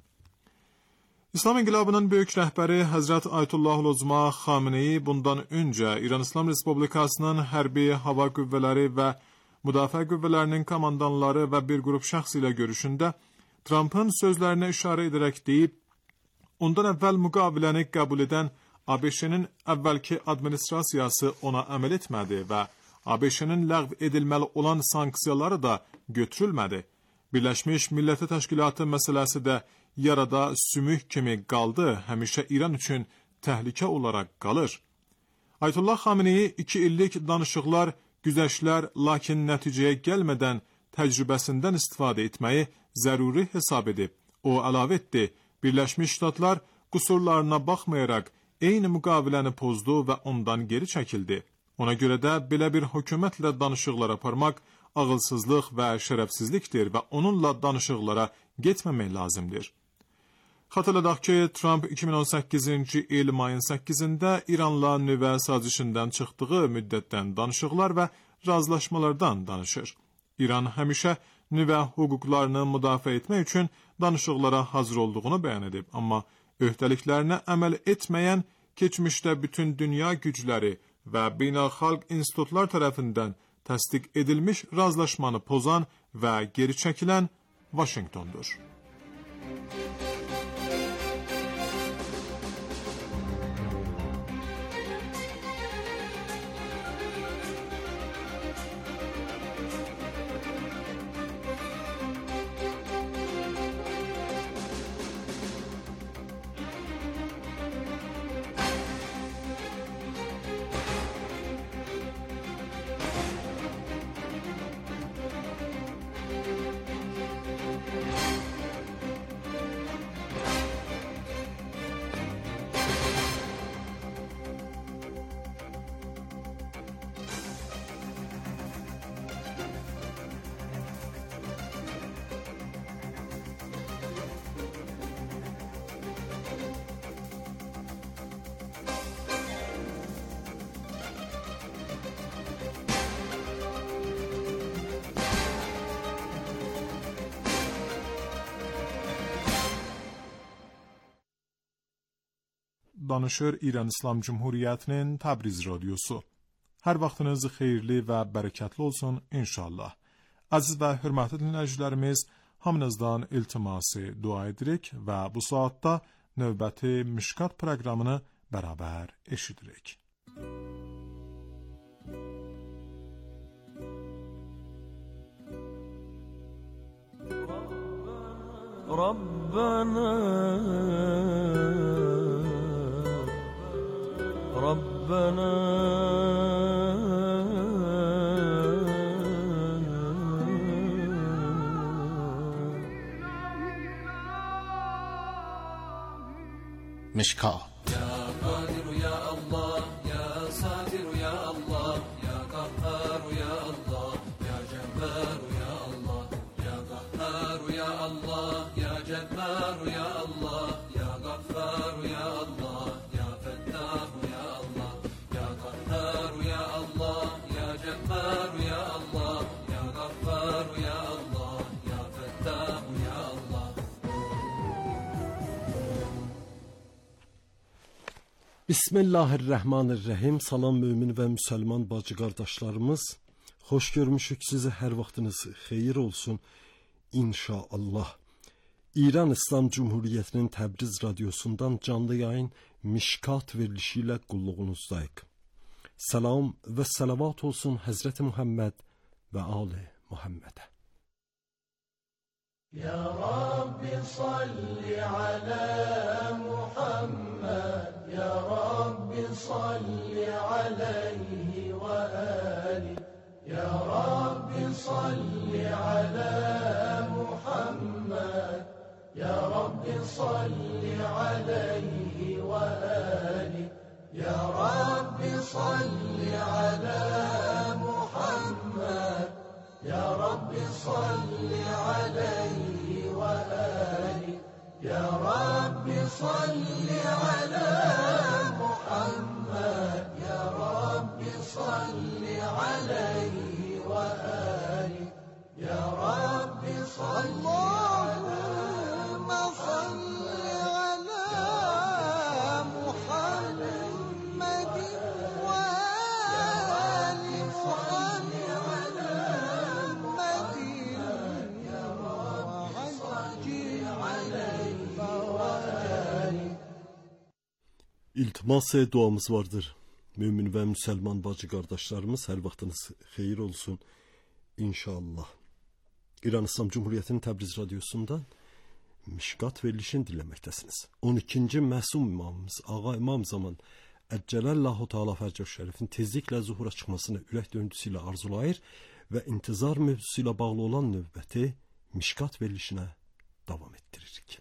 İslam İnqilabının böyük rəhbəri Həzrət Ayətullah Xameneyi bundan öncə İran İslam Respublikasının hərbi hava qüvvələri və müdafiə qüvvələrinin komandanları və bir qrup şəxs ilə görüşündə Trump'ın sözlərinə işarə edərək deyib, ondan əvvəl müqaviləni qəbul edən ABŞ-nin əvvəlki administrasiyası ona əməl etmədi və ABŞ-nin ləğv edilməli olan sanksiyaları da götürülmədi. Birləşmiş Millətlər Təşkilatı məsələsi də yarada sümük kimi qaldı, həmişə İran üçün təhlükə olaraq qalır. Ayətullah Xameneyi iki illik danışıqlar, güzəştlər, lakin nəticəyə gəlmədən təcrübəsindən istifadə etməyi zəruri hesab edib. O əlavə etdi, Birləşmiş Ştatlar qüsurlarına baxmayaraq eyni müqaviləni pozdu və ondan geri çəkildi. Ona görə də belə bir hökumətlə danışıqlar aparmaq ağılsızlıq və şərəfsizlikdir və onunla danışıqlara getməmək lazımdır. Xatırladaq ki, Trump iki min on səkkizinci il mayın səkkizində İranla nüvə sazişindən çıxdığı müddətdən danışıqlar və razılaşmalardan danışır. İran həmişə nüvə hüquqlarını müdafiə etmək üçün danışıqlara hazır olduğunu bəyan edib, amma öhdəliklərinə əməl etməyən, keçmişdə bütün dünya gücləri və beynəlxalq institutlar tərəfindən təsdiq edilmiş razılaşmanı pozan və geri çəkilən Vaşinqtondur. Danışır İran İslam Cumhuriyyətinin Təbriz radiosu. Hər vaxtınız xeyirli və bərəkətli olsun inşallah. Əziz və hörmətli dinləyicilərimiz, hamınızdan iltiması dua edirik və bu saatda növbəti Mişkat proqramını bərabər eşidirik. Rabbana Rabbana Mişkat. Ya Kadir ya Allah, ya Sadir ya Allah, ya Kahhar ya Allah, ya Cebbar ya Allah, ya Kahhar ya Allah, ya Cebbar ya Allah, ya Gaffar ya Allah. Bismillahirrahmanirrahim. Salam mümin və müsəlman bacı qardaşlarımız. Xoş görmüşük sizi, hər vaxtınız xeyir olsun inşallah. İran İslam Cumhuriyyətinin Təbriz radiosundan canlı yayın Mişkat verilişi ilə qulluğunuzdayıq. Salam və salavat olsun Həzrəti Muhammed və Ali Muhammedə. Ya Rabbi salli ala Muhammed, Ya Rabbi salli alayhi və ali, Ya Rabbi salli ala Muhammed, Ya Rabbi salli alayhi və ali, Ya Rabbi salli ala Muhammed, Ya Rabbi salli alayhi və ali, Ya Rabbi salli ala Muhammed, Ya Rabbi salli alayhi və ali, Ya Rabbi salli Allahümme salli ala Muhammedin və ali salli ala Muhammedin Ya Rabbi salli alayhi və ali. İltimas duamız vardır. Mümin və müsəlman bacı qardaşlarımız, hər vaxtınız xeyir olsun inşallah. İran İslam Cumhuriyyətinin Təbriz radiosundan Mişkat verilişini dinləməkdəsiniz. on ikinci məsum imamımız Ağa İmam Zaman Əccələllahu Teala Fərcəh Şərifin tezliklə zuhura çıxmasını ürək döndüsü ilə arzulayır və intizar mövzusu ilə bağlı olan növbəti Mişkat verilişinə davam etdiririk.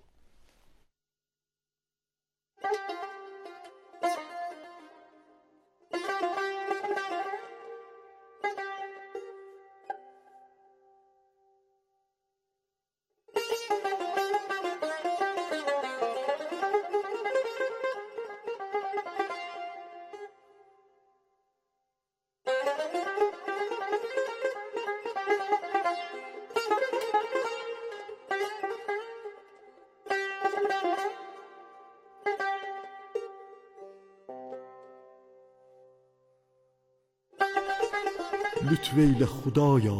Lütfeyle Xudaya,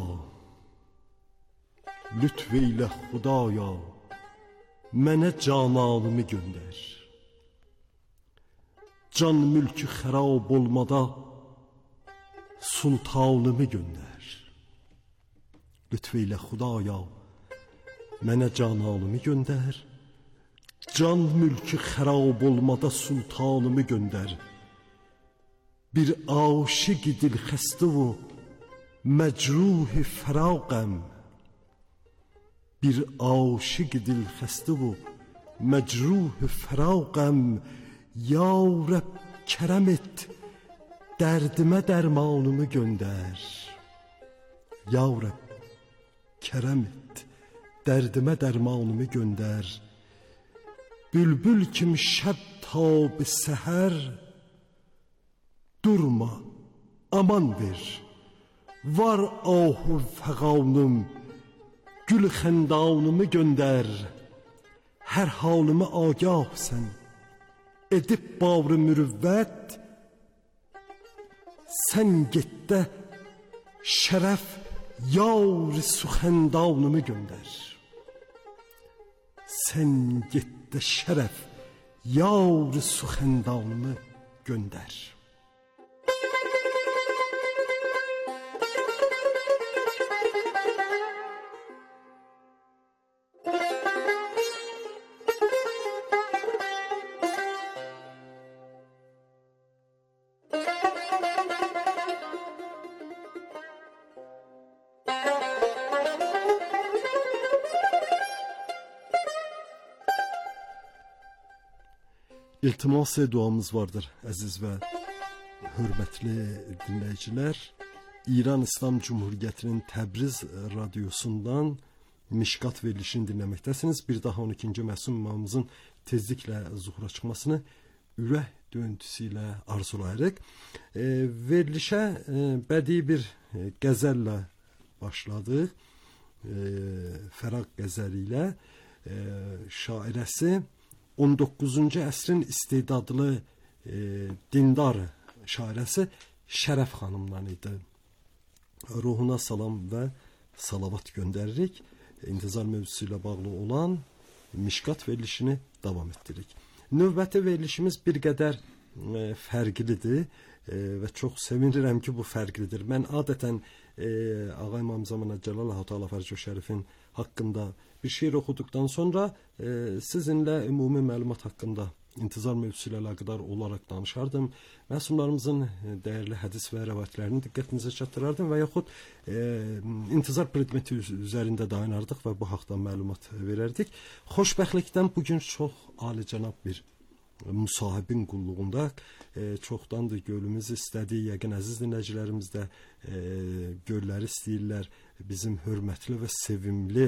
lütfeyle Xudaya, mənə cananımı göndər. Can mülkü xərab olmada sultanımı göndər. Lütfeyle Xudaya, mənə cananımı göndər. Can mülkü xərab olmada sultanımı göndər. Bir aşiq dil xəstə və مجروح فراقم bir aşık dil xəstə bu məcruh firaqəm ya Rəbb kərəm et dərdimə dərmanımı göndər ya Rəbb kərəm et dərdimə dərmanımı göndər bülbül kimi şəb tab səhər durma aman ver var ahu fəqanım, gül xəndanımı göndər. Hər halımı agahsən, edib bağrı mürüvvət, sən getdə şərəf yar suxəndanımı göndər. Sən getdə şərəf yar suxəndanımı göndər. İltimas duamız vardır əziz və hörmətli dinləyicilər. İran İslam Cumhuriyyətinin Təbriz radiosundan Mişkat verilişini dinləməkdəsiniz. Bir daha on ikinci məsum imamımızın tezliklə zuhura çıxmasını ürək döyüntüsü ilə arzulayırıq. E, verilişə e, bədii bir e, qəzəllə başladıq. E, Fəraq qəzəli ilə e, şairəsi on doqquzuncu əsrin istedadlı e, dindar şairəsi Şərəf xanımdan idi. Ruhuna salam və salavat göndəririk. İntizar mövzusu ilə bağlı olan Mişqat verilişini davam etdiririk. Növbəti verilişimiz bir qədər e, fərqlidir e, və çox sevinirəm ki, bu fərqlidir. Mən adətən e, Ağa İmam Zaman Cəlaləhu Teala Fərcu Şərifin haqqında bir şeir oxuduqdan sonra e, sizinlə ümumi məlumat haqqında intizar mövzusu ilə əlaqədar olaraq danışardım. Məsumlarımızın dəyərli hədis və rəvayətlərini diqqətinizə çatdırardım və yaxud e, intizar predmeti üzərində dayanardıq və bu haqda məlumat verərdik. Xoşbəxtlikdən bugün çox alicənab bir müsahibin qulluğunda e, çoxdandır gölümüz istədik. Yəqin əziz dinləyicilərimiz də e, gölləri istəyirlər. Bizim hörmətli və sevimli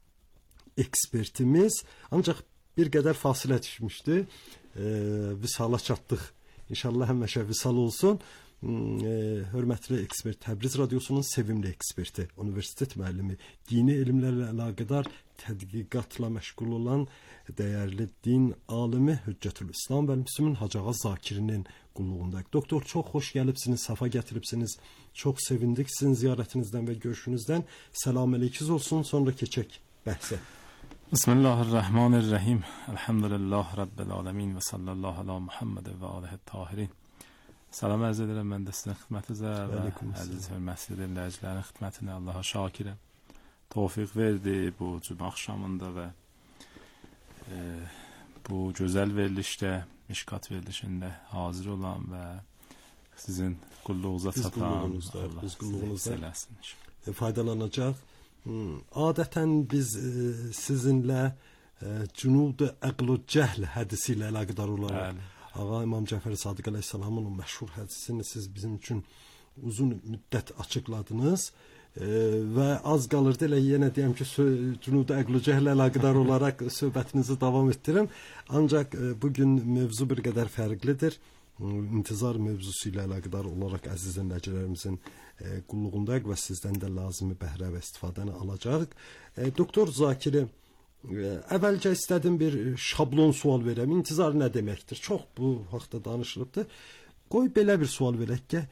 ekspertimiz ancaq bir qədər fasilə düşmüşdü. E, visala çatdıq. İnşallah həmişə visal olsun. E, hörmətli ekspert, Təbriz Radiosunun sevimli eksperti, universitet müəllimi, dini elmlərlə əlaqədar tədqiqatla məşğul olan dəyərli din alimi Hüccətül İslam və Müslümin Hacı Ağa Zakirinin qulluğundayıq. Doktor, çox xoş gəlibsiniz, safa gətiribsiniz. Çox sevindik sizin ziyarətinizdən və görüşünüzdən. Salam əleykiz olsun. Sonra keçək bəhsə. Bismillahirrahmanirrahim. Elhamdülillah Rabbil alemin və sallallahu ala Muhammed və alihi tahirin. Salam ərz edirəm mən də sizin xidmətinizə və əziz hörmətli dinləyicilərin xidmətinə. Allaha şakirəm. Tövfiq verdi bu cümə axşamında və e, bu gözəl verilişdə, Mişqat verilişində hazır olan və sizin qulluğunuza çatan biz qulluğunuzda eləsin. Faydalanacaq. Hmm. Adətən biz e, sizinlə e, Cünud-u Əql-u Cəhl hədisi ilə əlaqədar olaraq Bəli. Ağa İmam Cəfər Sadiq əleyhissalamın məşhur hədisini siz bizim üçün uzun müddət açıqladınız e, və az qalırdı elə yenə deyəm ki, Cünud-u Əql-u Cəhl əlaqədar olaraq söhbətinizi davam etdirim. Ancaq e, bugün mövzu bir qədər fərqlidir. İntizar mövzusu ilə əlaqədar olaraq əziz dinləyicilərimizin e, qulluğundayıq və sizdən də lazımi bəhrə və istifadəni alacağıq. E, Doktor Zakiri, e, əvvəlcə istədim bir şablon sual verəm. İntizar nə deməkdir? Çox bu haqda danışılıbdır. Qoy belə bir sual verək ki,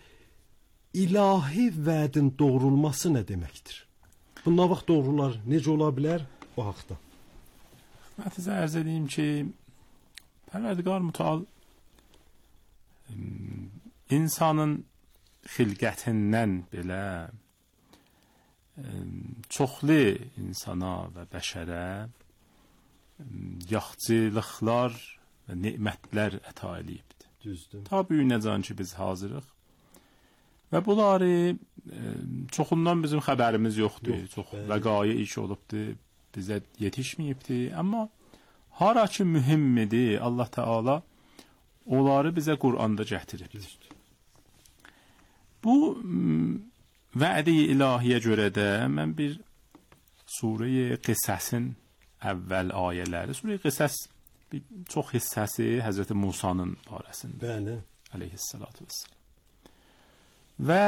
ilahi vədin doğrulması nə deməkdir? Bu nə vaxt doğrular, necə ola bilər bu haqda? Xidmətinizə ərz edeyim ki, Pərverdigar Mütəal insanın xilqətindən belə çoxlu insana və bəşərə yaxçılıqlar və nemətlər əta eləyibdir. Düzdür. Ta bu günəcən ki biz hazırıq və bunları çoxundan bizim xəbərimiz yoxdur. Yox, Çox vəqayə iş olubdur, bizə yetişməyibdir. Amma hara ki mühimmidir, Allah Teala onları bizə Qur'anda gətiribdir. Bu vədi ilahiyə görə də mən bir Sure-i Qisəsin əvvəl ayələri, Sure-i Qisəs bir çox hissəsi Həzrəti Musanın barəsində. Bəli. Əleyhissalatu vesselam. Və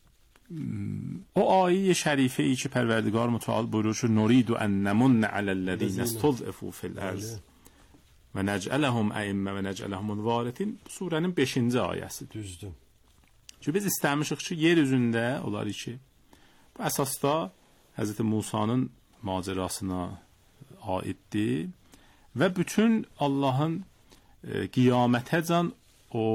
o ayə-i şərifəyi ki Pərverdigar Mütəal buyurur ki, "Nuridu en nemunne alellezine istud'ifu fil arz." Və nəcələhum əimmə və nəcələhumul varitin surənin beşinci ayəsidir. Düzdür. Çünki biz istəmişik ki, yer üzündə olar ki, bu əsasda Həzrəti Musanın macərasına aiddir və bütün Allahın e, qiyamətəcən o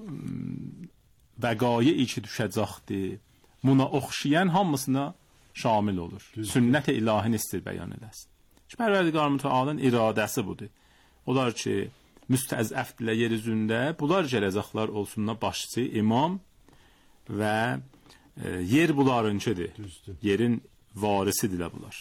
vəqayə ki düşəcəkdir, buna oxşayan hamısına şamil olur. Sünnət-i ilahini istir bəyan edəsin. Ki, Pərverdigar Mütəalın iradəsi budur. Onlar ki, müstəzəfdirlər yer üzündə, bunlar gələcəklər olsunlar başçı, imam və e, yer bunlarınkidir. Düzdür. Yerin varisidirlər bunlar.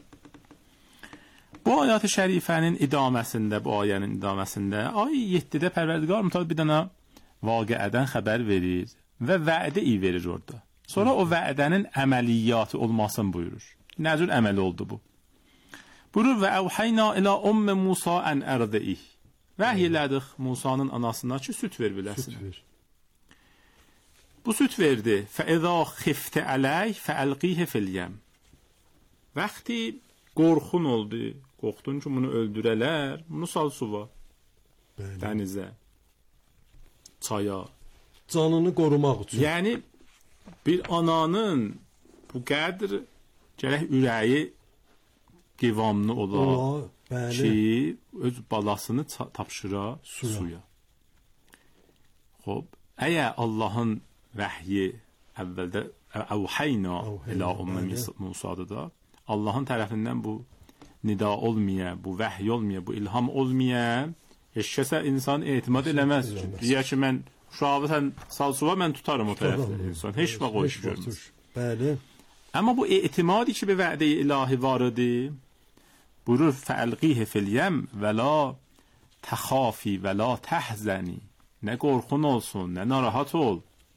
Bu ayat-ı şərifənin idaməsində, bu ayənin idaməsində, ay yeddidə Pərverdigar Mütəal bir dənə vaqiədən xəbər verir və vədə iyi verir orada. Sonra o vədənin əməliyyatı olmasını buyurur. Nə cür əməl oldu bu? Buyurur və əvhəyna ilə ümmə Musa ən ərdiih. Vəhy elədik Musanın anasına ki, süt ver biləsin. Süt ver. Bu süt verdi. Fəəzə xiftə ələk fəəlqihə filyəm. Vaxtı qorxun oldu. Qorxdun ki, bunu öldürələr. Bunu sal suva. Dənizə. çaya. Canını qorumaq üçün. Yəni bir ananın bu qədər gərək ürəyi qivamlı ola Ola, bəli. ki, öz balasını tapşıra suya. suya. Xoş, əgər Allahın vəhyi əvvəldə əvhəyna ilə ümmə Musa'da da Allahın tərəfindən bu nida olmaya, bu vəhy olmaya, bu ilham olmaya heç kəsə insan etimad eləməz. Deyək ki, mən uşağı sən sal suva mən tutarım o tərəfdə. İnsan heç vaxt o işi görməz. Bəli. Amma bu etimadi ki, bir vədə ilahi var idi. Buyurur fəlqihi fil yem və la təxafi və la təhzəni. Nə qorxun olsun, nə narahat ol.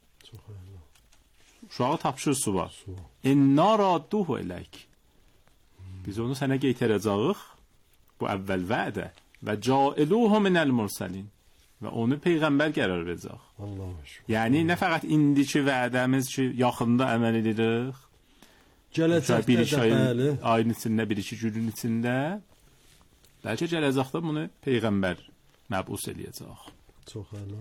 Uşağı tapşır suva. İnna radduhu eləyik. Biz onu sənə qaytaracağıq. Bu əvvəl vədə. Və cailuhu minəl mursalin. Və onu peyğəmbər qərar verəcək. Allah'a şükür. Yəni nə fəqət indiki vədəmiz ki, yaxında əməl edirik. Gələcəkdə bir iki də ayın, bəli. ayın içində, bir iki günün içində bəlkə gələcəkdə bunu peyğəmbər məbus eləyəcək. Çox əla.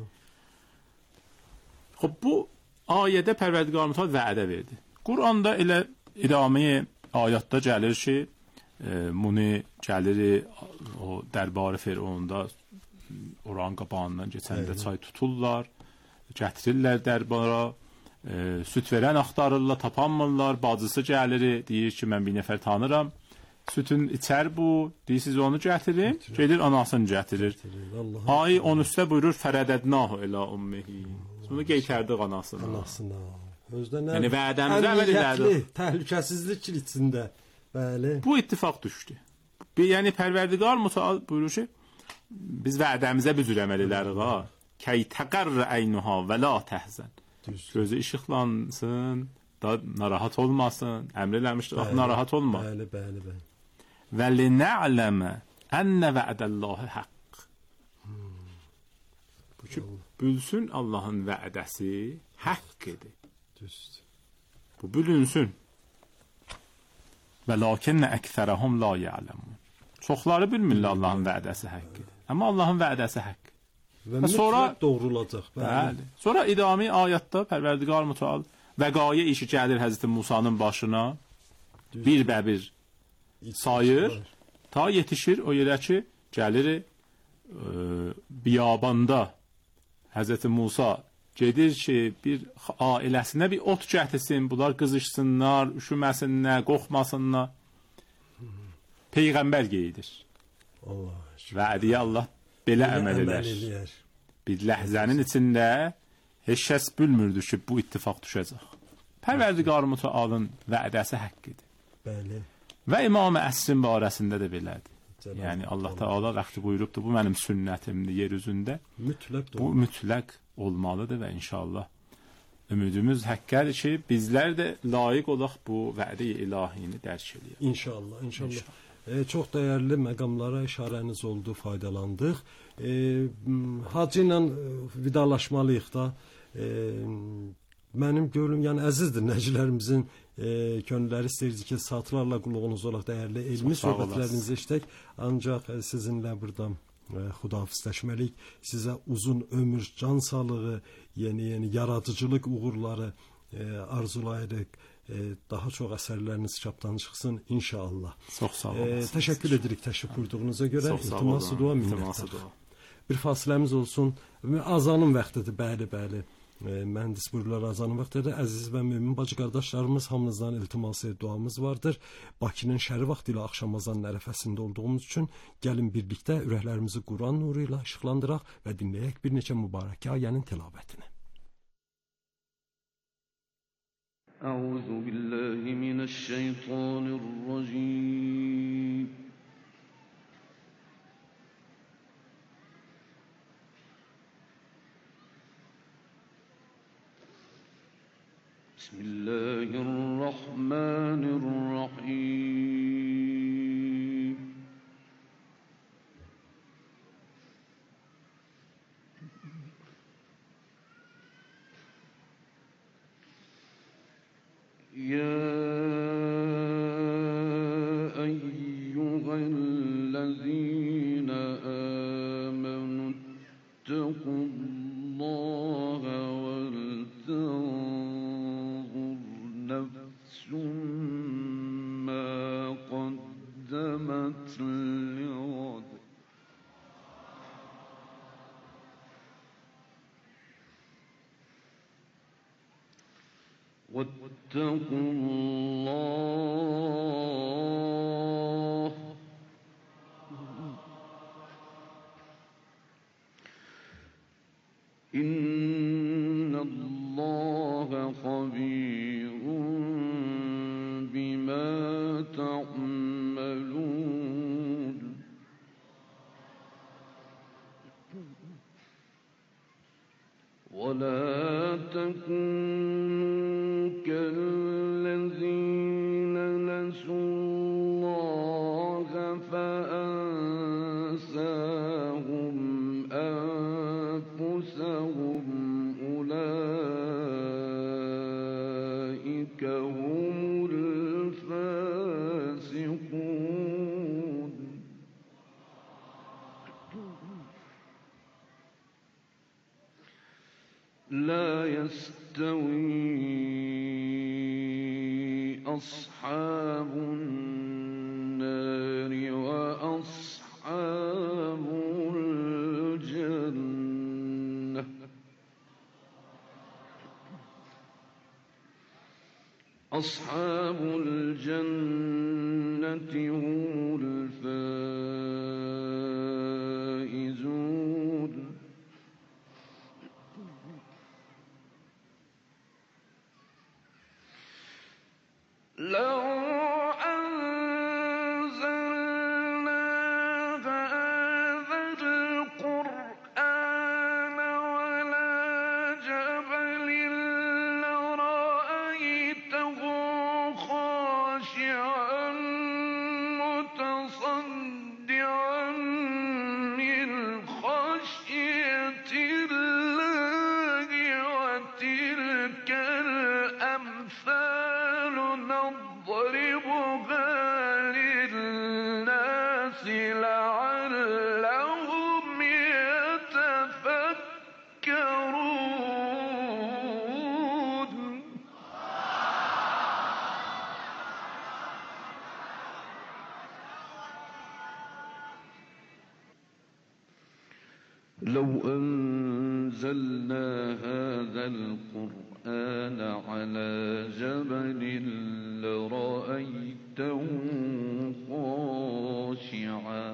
Xub bu ayədə Pərverdigar Mütəal vədə verdi. Quranda elə idaməyə ayətdə gəlir ki, e, bunu gəlir o dərbarı Firavunda oranın qabağından keçəndə çay tuturlar, gətirirlər dərbara, e, süt verən axtarırlar, tapanmırlar, bacısı gəlir, deyir ki, mən bir nəfər tanıram, sütün içər bu, deyir, siz onu gətirin, gedir anasını gətirir. Ayı on üstə buyurur, fərədədnahu ilə ummihi. Bunu qeytərdik anasına. Anasına. Özdə nə? Yəni vədəmizə əməl edərdik. Təhlükəsizlik içində. Bəli. Bu ittifaq düşdü. Bir, yəni Pərverdigar Mütəal buyurur ki, biz vədəmizə büzür əməl edərik ha. Kəy təqərrə əynuha və la təhzən. Gözü işıqlansın, da narahat olmasın. Əmr eləmişdir, bax narahat olma. Bəli, bəli, bəli. Və linə'ləmə ənə vədəllahi haqq. Bu ki, bülsün Allahın vədəsi haqq idi. Düzdür. Bu bülünsün. Və lakinnə əksərəhum la ya'ləmun. Çoxları bilmirlər Allahın vədəsi haqq idi. Amma Allahın vədəsi haqq. Və, Və sonra doğrulacaq. Bəli. Bəli. Sonra idami ayətdə Pərverdigar Mütəal vəqayə işi gəlir Həzrəti Musa'nın başına. Düzdür. Bir bəbir sayır, ta yetişir o yerə ki, gəlir e, biyabanda Həzrəti Musa gedir ki, bir ailəsinə bir ot gətirsin, bunlar qızışsınlar, üşüməsinlər, qorxmasınlar. Peyğəmbər geyidir. Allah. Vədiyə Allah belə əməl edər. Bir ləhzənin içində heç kəs bilmirdi ki, bu ittifaq düşəcək. Pərverdigar Mütəalın vədəsi haqq idi. Bəli. Və İmam-ı Əsrin barəsində də belədir. Cənab Yəni Allah Taala vaxtı buyurubdur, bu mənim sünnətimdir yer üzündə. Mütləq doğru. Bu mütləq olmalıdır və inşallah ümidimiz haqqədir ki, bizlər də layiq olaq bu vədə-i ilahini dərk edək. İnşallah, inşallah. inşallah. E, çox dəyərli məqamlara işarəniz oldu, faydalandıq. E, Hacı ilə vidalaşmalıyıq da. E, mənim gönlüm, yəni əzizdir nəclərimizin e, könülləri istəyirdik ki, saatlarla qulluğunuz olaq, dəyərli elmi söhbətlərinizi işlək. Ancaq e, sizinlə burada e, xudahafizləşməliyik. Sizə uzun ömür, can sağlığı, yeni-yeni yaradıcılıq uğurları e, arzulayırıq. E, daha çox əsərləriniz çapdan çıxsın inşallah. Çox sağ olun. E, təşəkkür edirik təşrif buyurduğunuza görə. İltimas-ı dua, minnətdarıq. Bir fasiləmiz olsun. Azanın vaxtıdır, bəli, bəli. E, mühəndis buyururlar, azanın vaxtıdır. Əziz və mömin bacı qardaşlarımız, hamınızdan iltiması duamız vardır. Bakının şəri vaxtı ilə axşam azanın ərəfəsində olduğumuz üçün gəlin birlikdə ürəklərimizi Quran nuru ilə işıqlandıraq və dinləyək bir neçə mübarək ayənin tilavətini. أعوذ بالله من الشيطان الرجيم بسم الله الرحمن الرحيم يا أيها الذين آمنوا اتقوا الله واتقوا الله إن الله خبير بما تعملون ولا تكونوا كالذين نسوا الله فأنساهم أنفسهم أولئك هم الفاسقون لا يستوي أصحاب النار وأصحاب الجنة أصحاب الجنة هم الفائزون لو أنزلنا هذا القرآن على جبل لرأيته خاشعا متصدعا من خشية الله وتلك الأمثال نضربها للناس لعلهم يتفكرون لو أنزلنا هذا القرآن على جبل لرأيته خاشعا